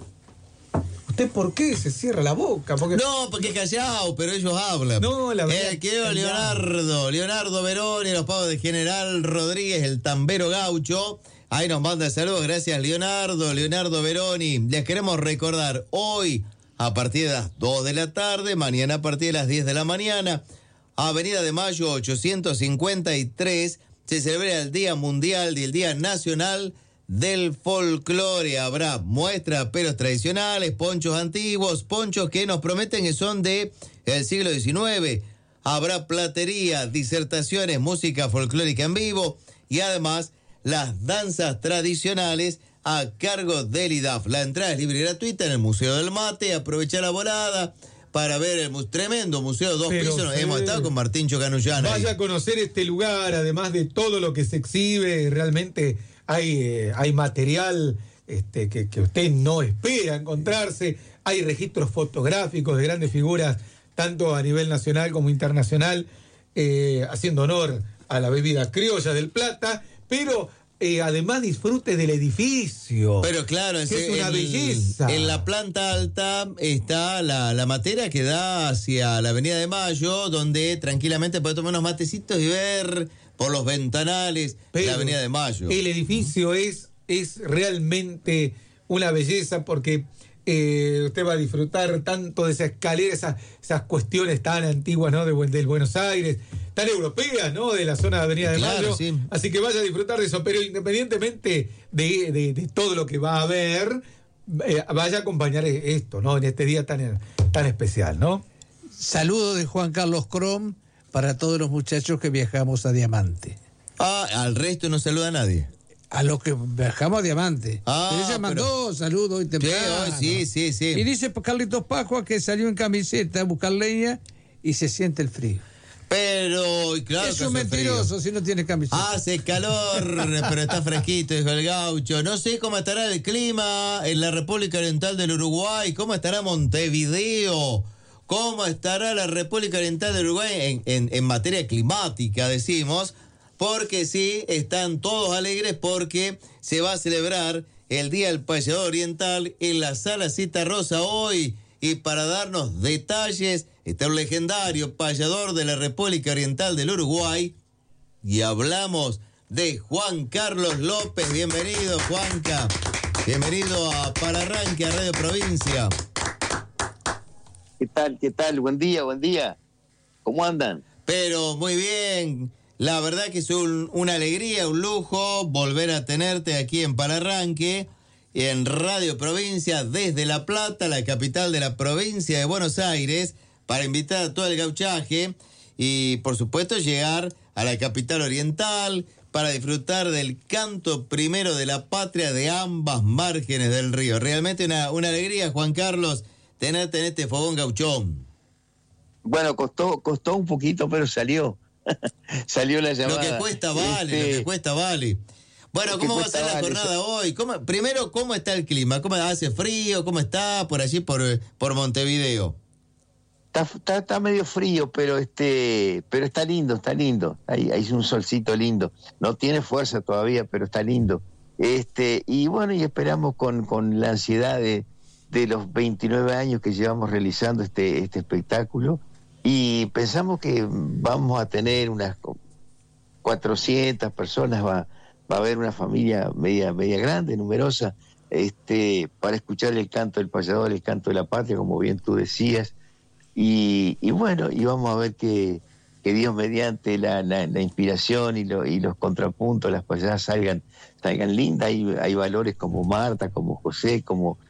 ¿Usted por qué se cierra la boca? Porque... No, porque es callado, pero ellos hablan. No, la verdad. El querido Leonardo, Leonardo Veroni, los pagos de General Rodríguez, el tambero gaucho. Ahí nos manda saludos, gracias Leonardo, Leonardo Veroni. Les queremos recordar, hoy a partir de las dos de la tarde, mañana a partir de las diez de la mañana, Avenida de Mayo ochocientos cincuenta y tres, se celebra el Día Mundial y el Día Nacional del Folclore. Habrá muestra de pelos tradicionales, ponchos antiguos, ponchos que nos prometen que son de el siglo diecinueve. Habrá platería, disertaciones, música folclórica en vivo y además las danzas tradicionales a cargo del I D A F. La entrada es libre y gratuita en el Museo del Mate. Aprovecha la volada para ver el mu- tremendo museo de dos Pero pisos. sí. Hemos estado con Martín Chocanuyana. Vaya a conocer este lugar, además de todo lo que se exhibe, realmente hay, eh, hay material este, que, que usted no espera encontrarse, hay registros fotográficos de grandes figuras, tanto a nivel nacional como internacional, eh, haciendo honor a la bebida criolla del Plata, pero eh, además disfrute del edificio. Pero claro, en, que es una en- belleza. en la planta alta está la, la matera que da hacia la Avenida de Mayo, donde tranquilamente puede tomar unos matecitos y ver por los ventanales Pero la Avenida de Mayo. El edificio es, es realmente una belleza porque eh, usted va a disfrutar tanto de esa escalera, esas, esas cuestiones tan antiguas, ¿no? de, Buen- del Buenos Aires, tan europeas, ¿no? De la zona de Avenida de Claro, Mayo. sí. Así que vaya a disfrutar de eso, pero independientemente de, de- de todo lo que va a haber, eh, vaya a acompañar esto, ¿no? En este día tan, tan especial, ¿no? Saludos de Juan Carlos Crom para todos los muchachos que viajamos a Diamante. Ah, al resto no saluda a nadie. A los que viajamos a Diamante. Ah, Pero ella mandó saludos hoy temprano. Sí, sí, sí. Y dice Carlitos Pascua que salió en camiseta a buscar leña y se siente el frío. Pero, y claro, es que un hace mentiroso frío. si no tiene camiseta. Hace calor, pero está fresquito, dijo el gaucho. No sé cómo estará el clima en la República Oriental del Uruguay, cómo estará Montevideo, cómo estará la República Oriental del Uruguay en, en, en materia climática, decimos, porque sí, están todos alegres porque se va a celebrar el Día del Payador Oriental en la Sala Cita Rosa hoy. Y para darnos detalles, está un legendario payador de la República Oriental del Uruguay. Y hablamos de Juan Carlos López. Bienvenido, Juanca. Bienvenido a Palarranque, a Radio Provincia. ¿Qué tal? ¿Qué tal? Buen día, buen día. ¿Cómo andan? Pero muy bien. La verdad que es un- una alegría, un lujo volver a tenerte aquí en Palarranque, en Radio Provincia, desde La Plata, la capital de la provincia de Buenos Aires, para invitar a todo el gauchaje y, por supuesto, llegar a la capital oriental para disfrutar del canto primero de la patria de ambas márgenes del río. Realmente una, una alegría, Juan Carlos, tenerte en este fogón gauchón. Bueno, costó, costó un poquito, pero salió. Salió la llamada. Lo que cuesta vale, Este, lo que cuesta vale. Bueno, lo que ¿cómo va a cuesta ser la vale, jornada eso. hoy? ¿Cómo- primero, ¿cómo está el clima? ¿Cómo hace frío? ¿Cómo está por allí, por, por Montevideo? Está, está, está medio frío, pero este, pero está lindo, está lindo. Hay, hay un solcito lindo. No tiene fuerza todavía, pero está lindo. Este, y bueno, y esperamos con, con la ansiedad de, de los veintinueve años que llevamos realizando este, este espectáculo. Y pensamos que vamos a tener unas cuatrocientas personas, va, va a haber una familia media, media grande, numerosa, este, para escuchar el canto del payador, el canto de la patria, como bien tú decías. Y, y bueno, y vamos a ver que, que Dios mediante la, la, la inspiración y, lo, y los contrapuntos, las payadas salgan, salgan lindas. Hay, hay valores como Marta, como José, como,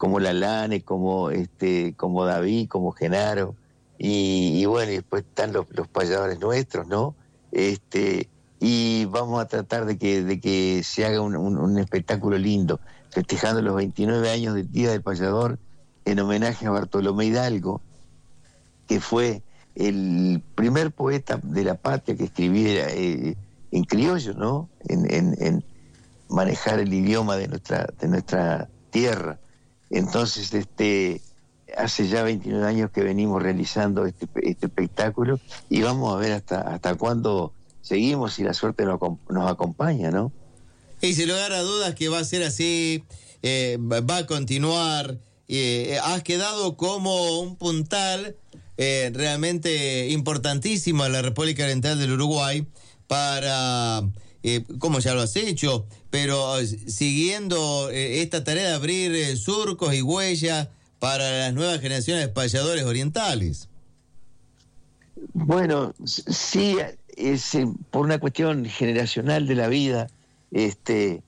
como Lalane, como este, como David, como Genaro, y, y bueno, y después están los, los payadores nuestros, ¿no? Este, y vamos a tratar de que, de que se haga un, un, un espectáculo lindo, festejando los veintinueve años del Día del Payador, en homenaje a Bartolomé Hidalgo, que fue el primer poeta de la patria que escribiera eh, en criollo, ¿no? En, en, en manejar el idioma de nuestra, de nuestra tierra. Entonces, este, hace ya veintinueve años que venimos realizando este, este espectáculo y vamos a ver hasta, hasta cuándo seguimos y la suerte nos, nos acompaña, ¿no? Y sin lugar a dudas que va a ser así, eh, va a continuar. Eh, has quedado como un puntal eh, realmente importantísimo en la República Oriental del Uruguay para, eh, como ya lo has hecho, pero eh, siguiendo eh, esta tarea de abrir eh, surcos y huellas para las nuevas generaciones de payadores orientales. Bueno, sí, es eh, por una cuestión generacional de la vida, este,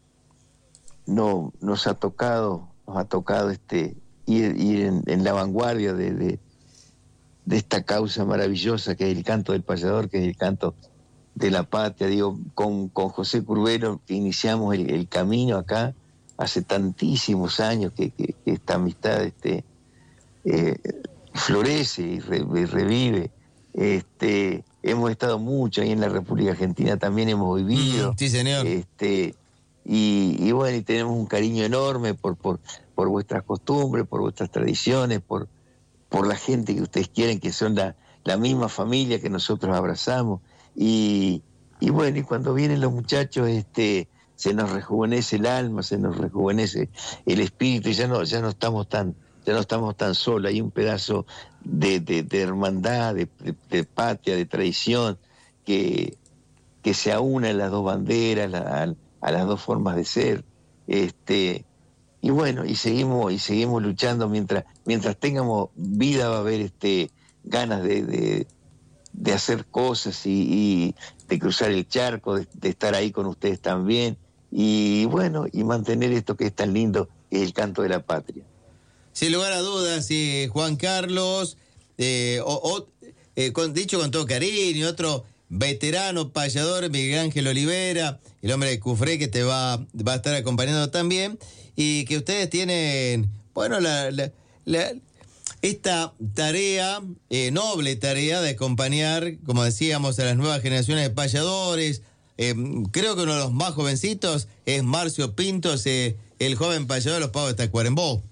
no nos ha tocado, nos ha tocado este ir, ir en, en la vanguardia de, de, de esta causa maravillosa que es el canto del payador, que es el canto de la patria. Digo, con, con José Curbelo que iniciamos el, el camino acá hace tantísimos años que, que, que esta amistad este, eh, florece y, re, y revive. Este, hemos estado mucho ahí en la República Argentina, también hemos vivido. Mm, sí, señor. Este, y, y bueno, y tenemos un cariño enorme por, por, por vuestras costumbres, por vuestras tradiciones, por, por la gente que ustedes quieren, que son la, la misma familia que nosotros abrazamos. Y, y bueno, y cuando vienen los muchachos, este, se nos rejuvenece el alma, se nos rejuvenece el espíritu, y ya no, ya no estamos tan, ya no estamos tan solos. Hay un pedazo de, de, de hermandad, de, de, de patria, de tradición, que, que se aúna en las dos banderas, la, a, a las dos formas de ser. Este, y bueno, y seguimos, y seguimos luchando mientras, mientras tengamos vida, va a haber este, ganas de, de, de hacer cosas y, y de cruzar el charco, de, de estar ahí con ustedes también, y bueno, y mantener esto que es tan lindo, que es el canto de la patria. Sin lugar a dudas, eh, Juan Carlos, eh, o, o, eh, con, dicho con todo cariño, otro veterano payador, Miguel Ángel Olivera, el hombre de Cufré, que te va, va a estar acompañando también, y que ustedes tienen, bueno, la, la, la, esta tarea, eh, noble tarea de acompañar, como decíamos, a las nuevas generaciones de payadores. Eh, creo que uno de los más jovencitos es Marcio Pintos, eh, el joven payador de los Pavos de Tacuarembó.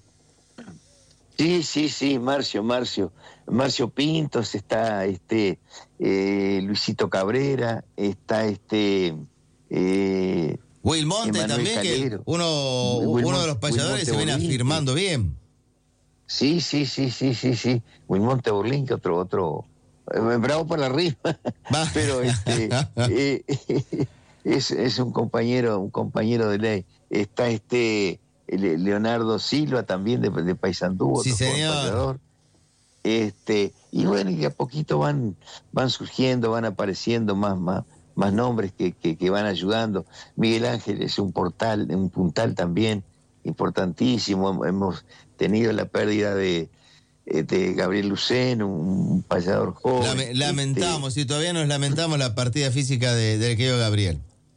Sí, sí, sí, Marcio, Marcio, Marcio Pintos, está este eh, Luisito Cabrera, está este eh, Will Monte también, Calero, que uno, Will, uno de los payadores se viene afirmando bien. Sí, sí, sí, sí, sí, sí. Wilmonte Burlín, que otro, otro, eh, bravo por la rima, pero este eh, es, es un compañero, un compañero de ley. Está este Leonardo Silva también de, de Paysandú, sí, señor. Este, y bueno, y de a poquito van, van surgiendo, van apareciendo más, más, más nombres que, que, que van ayudando. Miguel Ángel es un portal, un puntal también importantísimo. Hemos tenido la pérdida de, de Gabriel Lucén, un payador joven. Lame, lamentamos, este, y todavía nos lamentamos la partida física de, del querido Gabriel.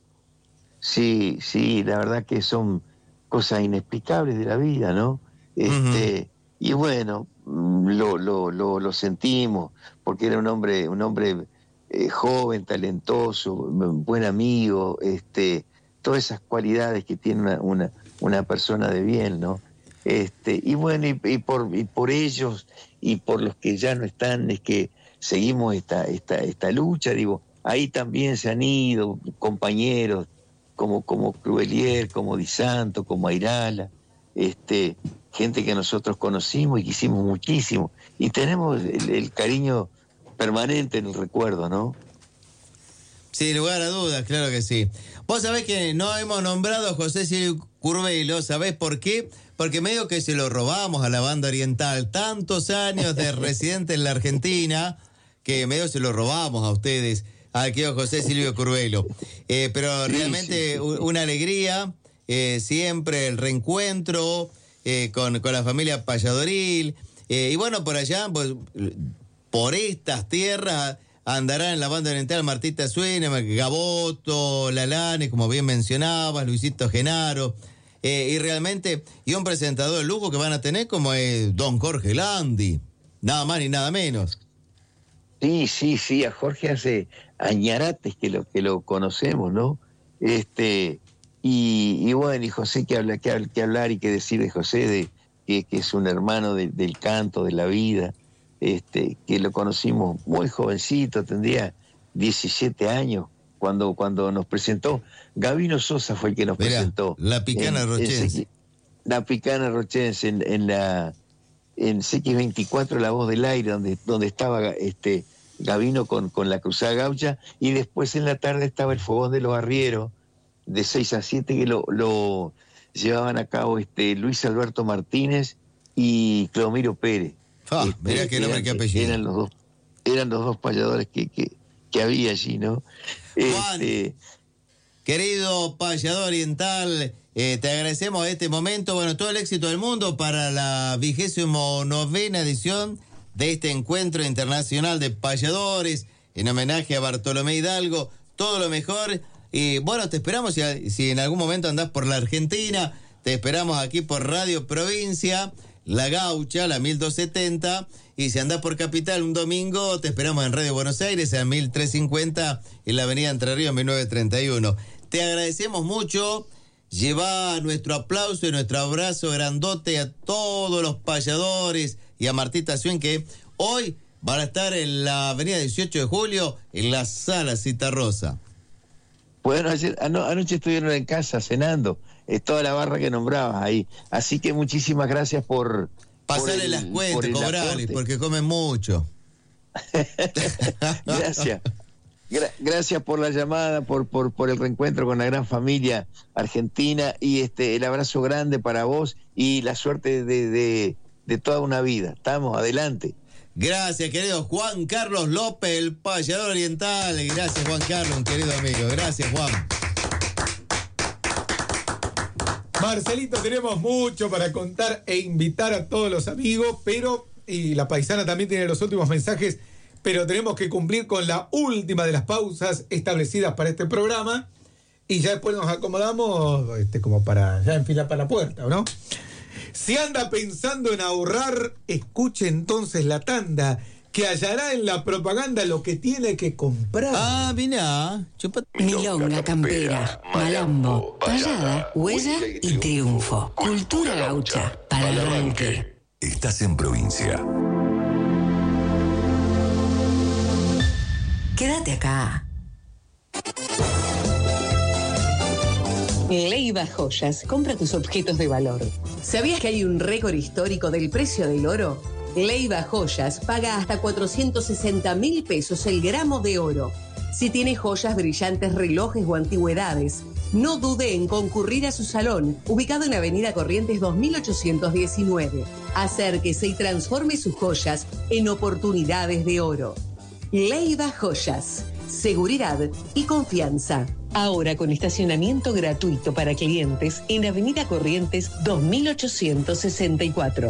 Sí, sí, la verdad que son cosas inexplicables de la vida, ¿no? Este, uh-huh. Y bueno, lo, lo, lo, lo sentimos, porque era un hombre, un hombre eh, joven, talentoso, buen amigo, este, todas esas cualidades que tiene una, una, una persona de bien, ¿no? Este, y bueno, y, y por y por ellos y por los que ya no están, es que seguimos esta, esta, esta lucha, digo, ahí también se han ido compañeros como, como Cruvelier, como Di Santo, como Airala, este, gente que nosotros conocimos y quisimos muchísimo, y tenemos el, el cariño permanente en el recuerdo, ¿no? Sin lugar a dudas, claro que sí. Vos sabés que no hemos nombrado a José Silvio Curbelo, ¿sabés por qué? Porque medio que se lo robamos a la banda oriental, tantos años de residente en la Argentina, que medio se lo robamos a ustedes, al querido José Silvio Curbelo. Eh, pero realmente sí, sí, sí. una alegría, eh, siempre el reencuentro, eh, con, con la familia Palladoril. Eh, y bueno, por allá, pues, por estas tierras andarán en la banda oriental Martita Suena, Gaboto, Lalane, como bien mencionabas, Luisito Genaro. Eh, y realmente, y un presentador de lujo que van a tener como es Don Jorge Landi. Nada más ni nada menos. Sí, sí, sí, a Jorge hace añarates que lo, que lo conocemos, ¿no? Este, y, y bueno, y José, que, habla, que, habla, que hablar y que decir de José, de, que, que es un hermano de, del canto, de la vida, este, que lo conocimos muy jovencito, tendría diecisiete años, cuando, cuando nos presentó. Gabino Sosa fue el que nos Mirá, presentó. La Picana en, Rochense. En, la Picana Rochense, en, en la en C X veinticuatro, La Voz del Aire, donde, donde estaba este Gabino con, con la Cruzada Gaucha, y después en la tarde estaba el Fogón de los Arrieros, de seis a siete, que lo, lo llevaban a cabo este Luis Alberto Martínez y Clodomiro Pérez. Ah, este, mirá qué nombre, qué apellido. Eran los dos, eran los dos payadores que, que, que había allí, ¿no? Juan, este, querido payador oriental, eh, te agradecemos este momento, bueno, todo el éxito del mundo para la vigésimo novena edición de este encuentro internacional de payadores, en homenaje a Bartolomé Hidalgo, todo lo mejor, y bueno, te esperamos, si, si en algún momento andás por la Argentina, te esperamos aquí por Radio Provincia, La Gaucha, la mil doscientos setenta, y si andás por Capital un domingo, te esperamos en Radio Buenos Aires, en mil trescientos cincuenta, en la Avenida Entre Ríos, mil novecientos treinta y uno. Te agradecemos mucho, lleva nuestro aplauso y nuestro abrazo grandote a todos los payadores y a Martita Suen, que hoy van a estar en la Avenida dieciocho de julio, en la Sala Citarrosa. Bueno, ayer, ano, anoche estuvieron en casa cenando, eh, toda la barra que nombrabas ahí. Así que muchísimas gracias por... Pasarle las cuentas, cobrarles, porque comen mucho. Gracias. Gra- gracias por la llamada, por, por, por el reencuentro con la gran familia argentina, y este el abrazo grande para vos y la suerte de, de, de toda una vida. Estamos, adelante. Gracias, querido Juan Carlos López, el payador oriental. Gracias, Juan Carlos, un querido amigo. Gracias, Juan. Marcelito, tenemos mucho para contar e invitar a todos los amigos, pero, y la paisana también tiene los últimos mensajes, pero tenemos que cumplir con la última de las pausas establecidas para este programa, y ya después nos acomodamos este, como para ya enfilar para la puerta, ¿no? Si anda pensando en ahorrar, escuche entonces la tanda, que hallará en la propaganda lo que tiene que comprar. Ah, mirá. Chupa... Milonga, campera, malambo, payada, huella y triunfo. Cultura gaucha, para el arranque. Estás en provincia. Quédate acá. Leiva Joyas, compra tus objetos de valor. ¿Sabías que hay un récord histórico del precio del oro? Leiva Joyas paga hasta cuatrocientos sesenta mil pesos el gramo de oro. Si tiene joyas, brillantes, relojes o antigüedades, no dude en concurrir a su salón, ubicado en Avenida Corrientes dos mil ochocientos diecinueve. Acérquese y transforme sus joyas en oportunidades de oro. Leiva Joyas, seguridad y confianza. Ahora con estacionamiento gratuito para clientes en Avenida Corrientes dos mil ochocientos sesenta y cuatro.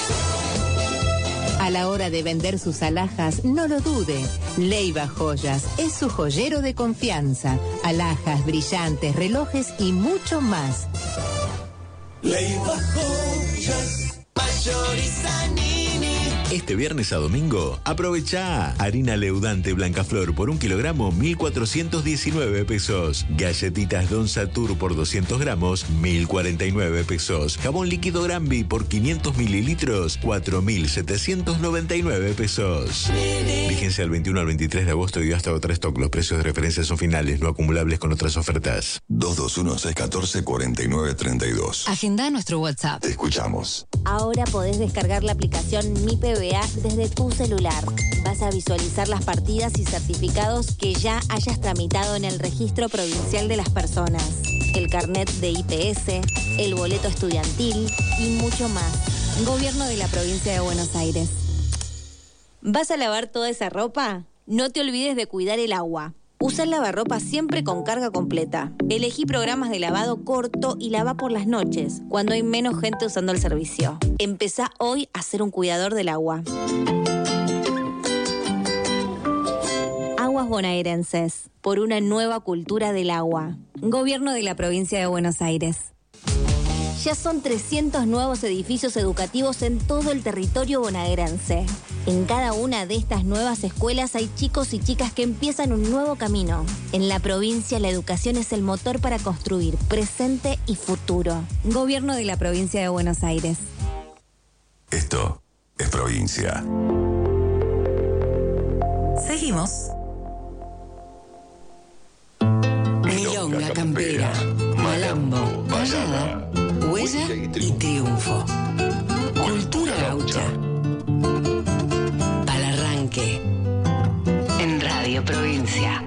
A la hora de vender sus alhajas, no lo dude. Leiva Joyas es su joyero de confianza. Alhajas, brillantes, relojes y mucho más. Leiva Joyas, Mayorizanini. Este viernes a domingo, aprovecha harina leudante Blancaflor por un kilogramo, mil cuatrocientos diecinueve pesos. Galletitas Don Satur por doscientos gramos, mil cuarenta y nueve pesos. Jabón líquido Granby por quinientos mililitros, cuatro mil setecientos noventa y nueve pesos. Vigencia del veintiuno al veintitrés de agosto y hasta otra stock. Los precios de referencia son finales, no acumulables con otras ofertas. dos dos uno, seis uno cuatro, cuatro nueve tres dos. Agenda nuestro WhatsApp. Te escuchamos. Ahora podés descargar la aplicación Mi P B A desde tu celular. Vas a visualizar las partidas y certificados que ya hayas tramitado en el Registro Provincial de las Personas, el carnet de I P S, el boleto estudiantil y mucho más. Gobierno de la Provincia de Buenos Aires. ¿Vas a lavar toda esa ropa? No te olvides de cuidar el agua. Usa el lavarropa siempre con carga completa. Elegí programas de lavado corto y lava por las noches, cuando hay menos gente usando el servicio. Empezá hoy a ser un cuidador del agua. Aguas bonaerenses, por una nueva cultura del agua. Gobierno de la Provincia de Buenos Aires. Ya son trescientos nuevos edificios educativos en todo el territorio bonaerense. En cada una de estas nuevas escuelas hay chicos y chicas que empiezan un nuevo camino. En la provincia, la educación es el motor para construir presente y futuro. Gobierno de la Provincia de Buenos Aires. Esto es provincia. Seguimos. Milonga campera, malambo, balada, huella y triunfo. Cultura gaucha. Para el arranque. En Radio Provincia.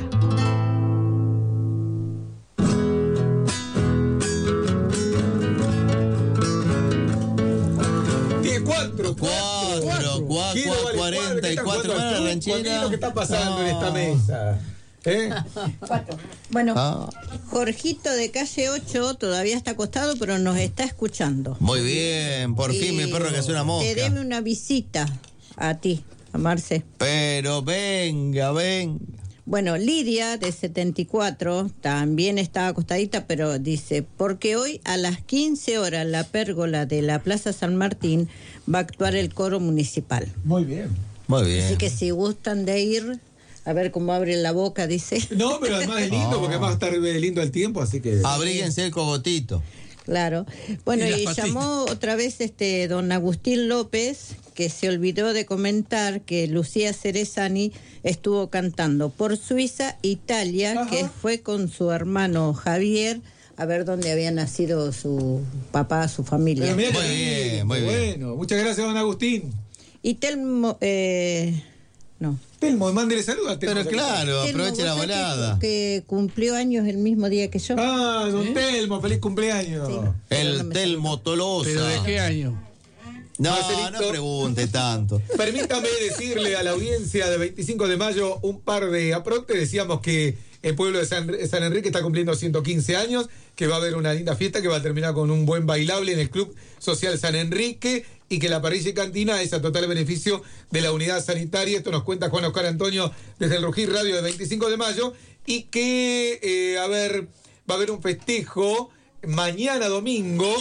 Cuatro, cuatro, cuatro, cuarenta y cuatro para la ranchera. ¿Qué es lo que está pasando no. en esta mesa? ¿Eh? Cuatro. Bueno, Ah. Jorgito de calle ocho todavía está acostado, pero nos está escuchando. Muy bien, por fin mi perro que hace una mosca. Te debe una visita a ti, a Marce. Pero venga, venga. Bueno, Lidia, de setenta y cuatro, también está acostadita, pero dice, porque hoy a las quince horas la pérgola de la Plaza San Martín va a actuar el coro municipal. Muy bien. Muy bien. Así que si gustan de ir, a ver cómo abre la boca, dice. No, pero además es lindo, No. porque además va a estar lindo el tiempo, así que... Abríguense el cogotito. Claro. Bueno, Y las y pastillas. llamó otra vez este don Agustín López, que se olvidó de comentar que Lucía Cerezani estuvo cantando por Suiza, Italia, Ajá. que fue con su hermano Javier, a ver dónde había nacido su papá, su familia. Pero mirá Muy que bien, lindo. muy bien. Bueno, muchas gracias, don Agustín. Y Telmo, eh, no. Telmo, mándele saludos a Telmo. Pero claro, Telmo, aproveche la ¿vos sabés volada. Que, que cumplió años el mismo día que yo. Ah, don Telmo, feliz cumpleaños. Sí. El Telmo Tolosa. ¿Pero de qué año? No, Marcelito. no pregunte tanto. Permítame decirle a la audiencia de veinticinco de mayo un par de aprontes. Decíamos que el pueblo de San, San Enrique está cumpliendo ciento quince años, que va a haber una linda fiesta que va a terminar con un buen bailable en el Club Social San Enrique y que la parrilla y cantina es a total beneficio de la unidad sanitaria. Esto nos cuenta Juan Oscar Antonio desde el Rugir Radio de veinticinco de mayo y que, eh, a ver, va a haber un festejo mañana domingo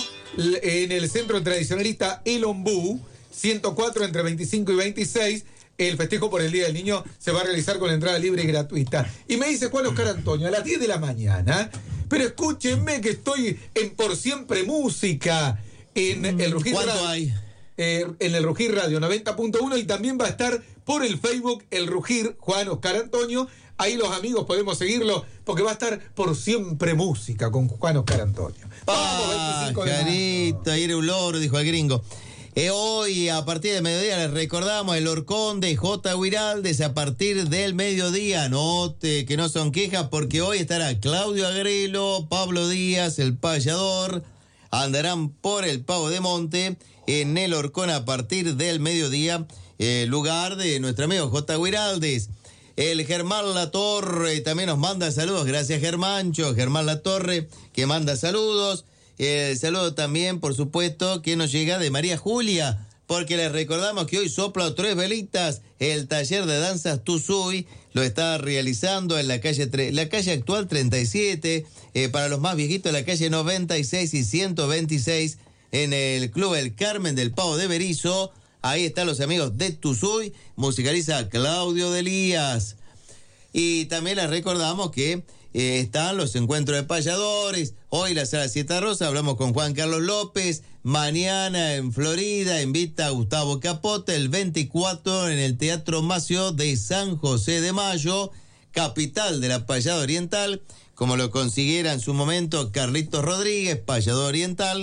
en el centro tradicionalista El Ombú, ciento cuatro entre veinticinco y veintiséis. El festejo por el Día del Niño se va a realizar con entrada libre y gratuita. Y me dice Juan Oscar Antonio, a las diez de la mañana, pero escúchenme que estoy en Por Siempre Música, en el Rugir ¿Cuánto Radio. hay? Eh, en el Rugir Radio noventa punto uno y también va a estar por el Facebook el Rugir Juan Oscar Antonio. Ahí los amigos podemos seguirlo porque va a estar Por Siempre Música con Juan Oscar Antonio. Vamos, veinticinco de mayo. Pajarito, ayer un loro, dijo el gringo. Eh, hoy, a partir del mediodía, les recordamos el horcón de J. Huiraldes a partir del mediodía. Note que no son quejas porque hoy estará Claudio Agrelo, Pablo Díaz, el payador. Andarán por el Pavo de Monte en el horcón a partir del mediodía. Eh, lugar de nuestro amigo J. Huiraldes. El Germán Latorre también nos manda saludos. Gracias, Germancho. Germán Latorre, que manda saludos. El saludo también, por supuesto, que nos llega de María Julia, porque les recordamos que hoy sopla tres velitas. El taller de danzas Tuzuy lo está realizando en la calle, tre- la calle actual treinta y siete. Eh, para los más viejitos, la calle noventa y seis y ciento veintiséis, en el Club El Carmen del Pavo de Berizo. Ahí están los amigos de Tuzuy, musicaliza Claudio Delías. Y también les recordamos que eh, están los encuentros de payadores. Hoy la Sala Siete Rosa, hablamos con Juan Carlos López. Mañana en Florida invita a Gustavo Capote, el veinticuatro en el Teatro Macio de San José de Mayo, capital de la payada oriental, como lo consiguiera en su momento Carlitos Rodríguez, payador oriental.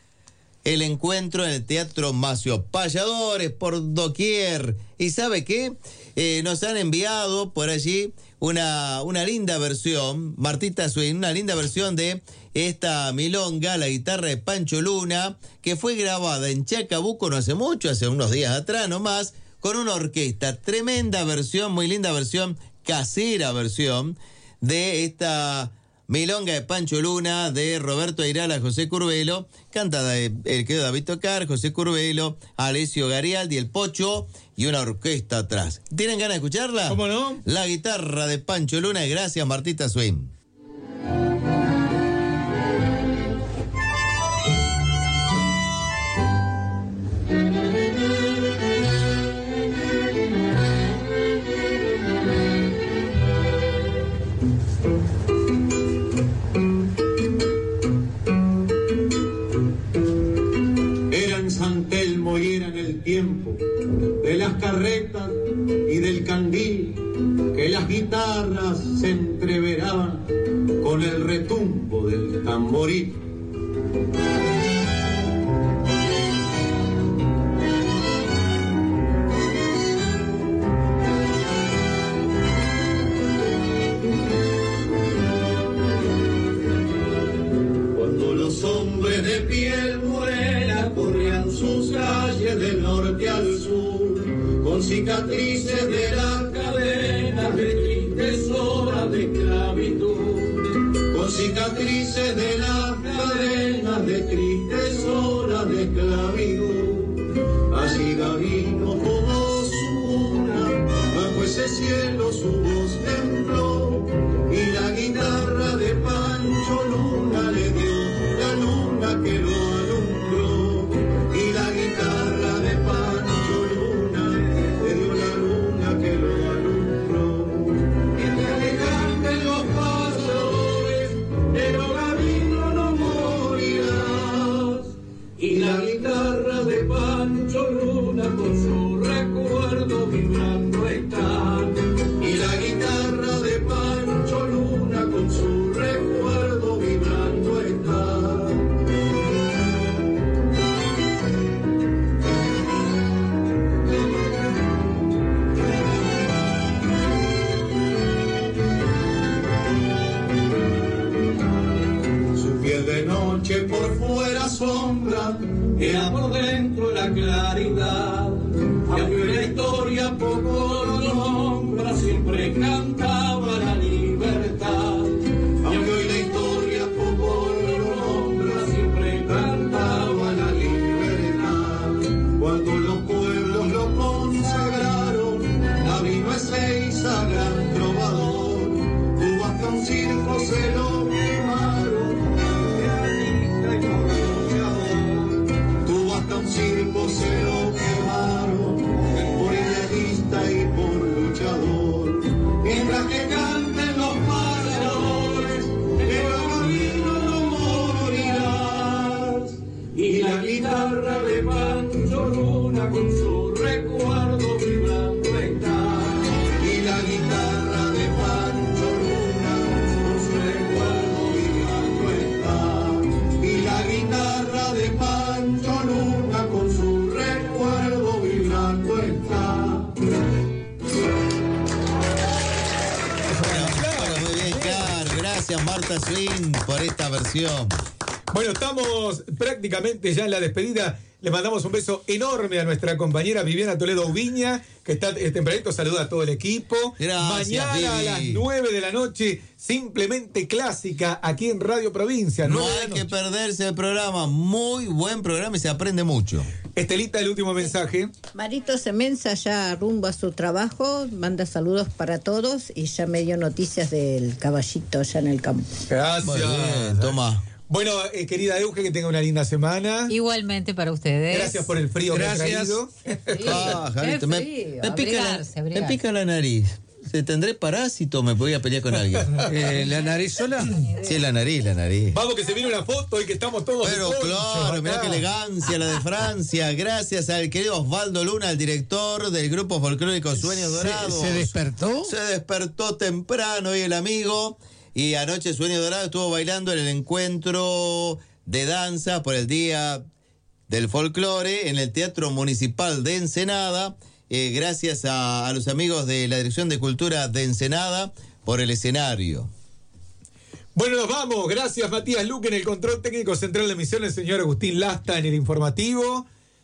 El encuentro en el Teatro Macio. Payadores por doquier. ¿Y sabe qué? Eh, nos han enviado por allí una, una linda versión, Martita Swing, una linda versión de esta milonga, la guitarra de Pancho Luna, que fue grabada en Chacabuco no hace mucho, hace unos días atrás nomás, con una orquesta. Tremenda versión, muy linda versión, casera versión de esta milonga de Pancho Luna de Roberto Airala, José Curbelo, cantada de el querido David Tocar, José Curbelo, Alessio Garialdi, el Pocho y una orquesta atrás. ¿Tienen ganas de escucharla? ¿Cómo no? La guitarra de Pancho Luna, y gracias Martita Swing. Tiempo de las carretas y del candil, que las guitarras se entreveraban con el retumbo del tamboril. Cuando los hombres de piel buena corrían sus calles del norte al sur, con cicatrices de las cadenas de tristes horas de esclavitud, con cicatrices de las cadenas de tristes horas de esclavitud. Allí Gavino tuvo su cuna, bajo ese cielo su voz tembló, y la guitarra de Pancho Luna le dio la luna que lo alumbró, y la guitarra de Pancho Luna le dio la luna que lo alumbró. Mientras que canten los pastores, pero Gavino no morirás, y la guitarra de Pancho Luna con su recuerdo vibrando está, y la guitarra de Pancho Luna con su recuerdo vibrando está. Su piel de noche por fuera sombra, era por dentro la claridad. Aunque la historia poco lo nombra, siempre cantaba la libertad. Aunque hoy la historia poco lo nombra, siempre cantaba la libertad. Cuando los pueblos lo consagraron, Gavino Ezeiza, gran trovador, tuvo hasta un circo, se lo quemaron, pianista y negociador. Tuvo hasta un circo, se lo quemaron, por idealista y por luchador. Mientras que canten los payadores, pero Gavino no morirás. Y la guitarra de Pancho Luna con su recuerdo vibrando está. Y la guitarra de Pancho Luna con su recuerdo vibrando está. Y la guitarra de Pancho Luna con su recuerdo vibrando está. Bueno, muy bien, Car. Gracias Marta Swing por esta versión. Bueno, estamos prácticamente ya en la despedida. Le mandamos un beso enorme a nuestra compañera Viviana Toledo Ubiña, que está eh, tempranito, saluda a todo el equipo. Gracias, Mañana Vivi. a las nueve de la noche, Simplemente Clásica, aquí en Radio Provincia. No nueve de la hay noche. que perderse el programa. Muy buen programa y se aprende mucho. Estelita, el último mensaje. Marito Semenza ya rumbo a su trabajo, manda saludos para todos y ya me dio noticias del caballito allá en el campo. Gracias. Muy bien, toma. Bueno, eh, querida Euge, que tenga una linda semana. Igualmente para ustedes. Gracias por el frío Gracias. que ha traído. Ah, Javito, me, frío, me pica la, abrigarse, me abrigarse. pica la nariz. ¿Se tendré parásito o me voy a pelear con alguien? Eh, ¿La nariz sola? Sí, la nariz, la nariz. Vamos que se viene una foto y que estamos todos Pero de poncho claro, acá. mirá qué elegancia la de Francia. Gracias al querido Osvaldo Luna, el director del grupo folclórico Sueños ¿Se- Dorados. se despertó? Se despertó temprano hoy el amigo. Y anoche Sueños Dorados estuvo bailando en el encuentro de danza por el Día del Folclore en el Teatro Municipal de Ensenada. Eh, gracias a, a los amigos de la Dirección de Cultura de Ensenada por el escenario. Bueno, nos vamos. Gracias, Matías Luque, en el control técnico central de emisiones, el señor Agustín Lasta en el informativo.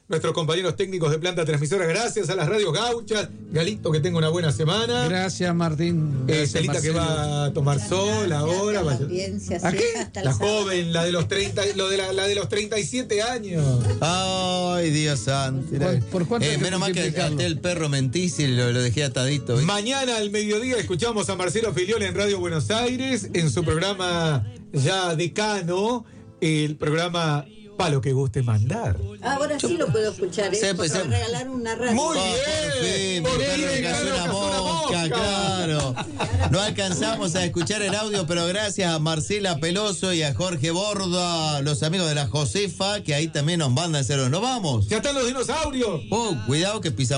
nuestros compañeros técnicos de planta transmisora, gracias a las radios gauchas. Galito, que tenga una buena semana. Gracias, Martín. Eh, Gracias, Celita, que Marcelo. va a tomar sol ahora. La vaya- audiencia, ¿A sí, qué? hasta el La sábado. joven, la de los treinta, lo de la, la de los treinta y siete años. Ay, Dios santo. ¿Por- por cuánto Eh, hay que menos mal que multiplicarlo? até el perro mentís y lo, lo dejé atadito. ¿viste? Mañana al mediodía escuchamos a Marcelo Filiol en Radio Buenos Aires, en su programa ya decano, el programa Pa' lo que guste mandar. Ahora sí lo puedo escuchar, ¿eh? Se- Porque se- me regalaron una radio. Muy Oh, bien. por fin, Por mi fin, perro le claro, cayó una cayó una mosca, mosca. claro. No alcanzamos a escuchar el audio, pero gracias a Marcela Peloso y a Jorge Borda, los amigos de la Josefa, que ahí también nos mandan cero. ¿Nos vamos? Ya están los dinosaurios. Oh, cuidado que pisamos.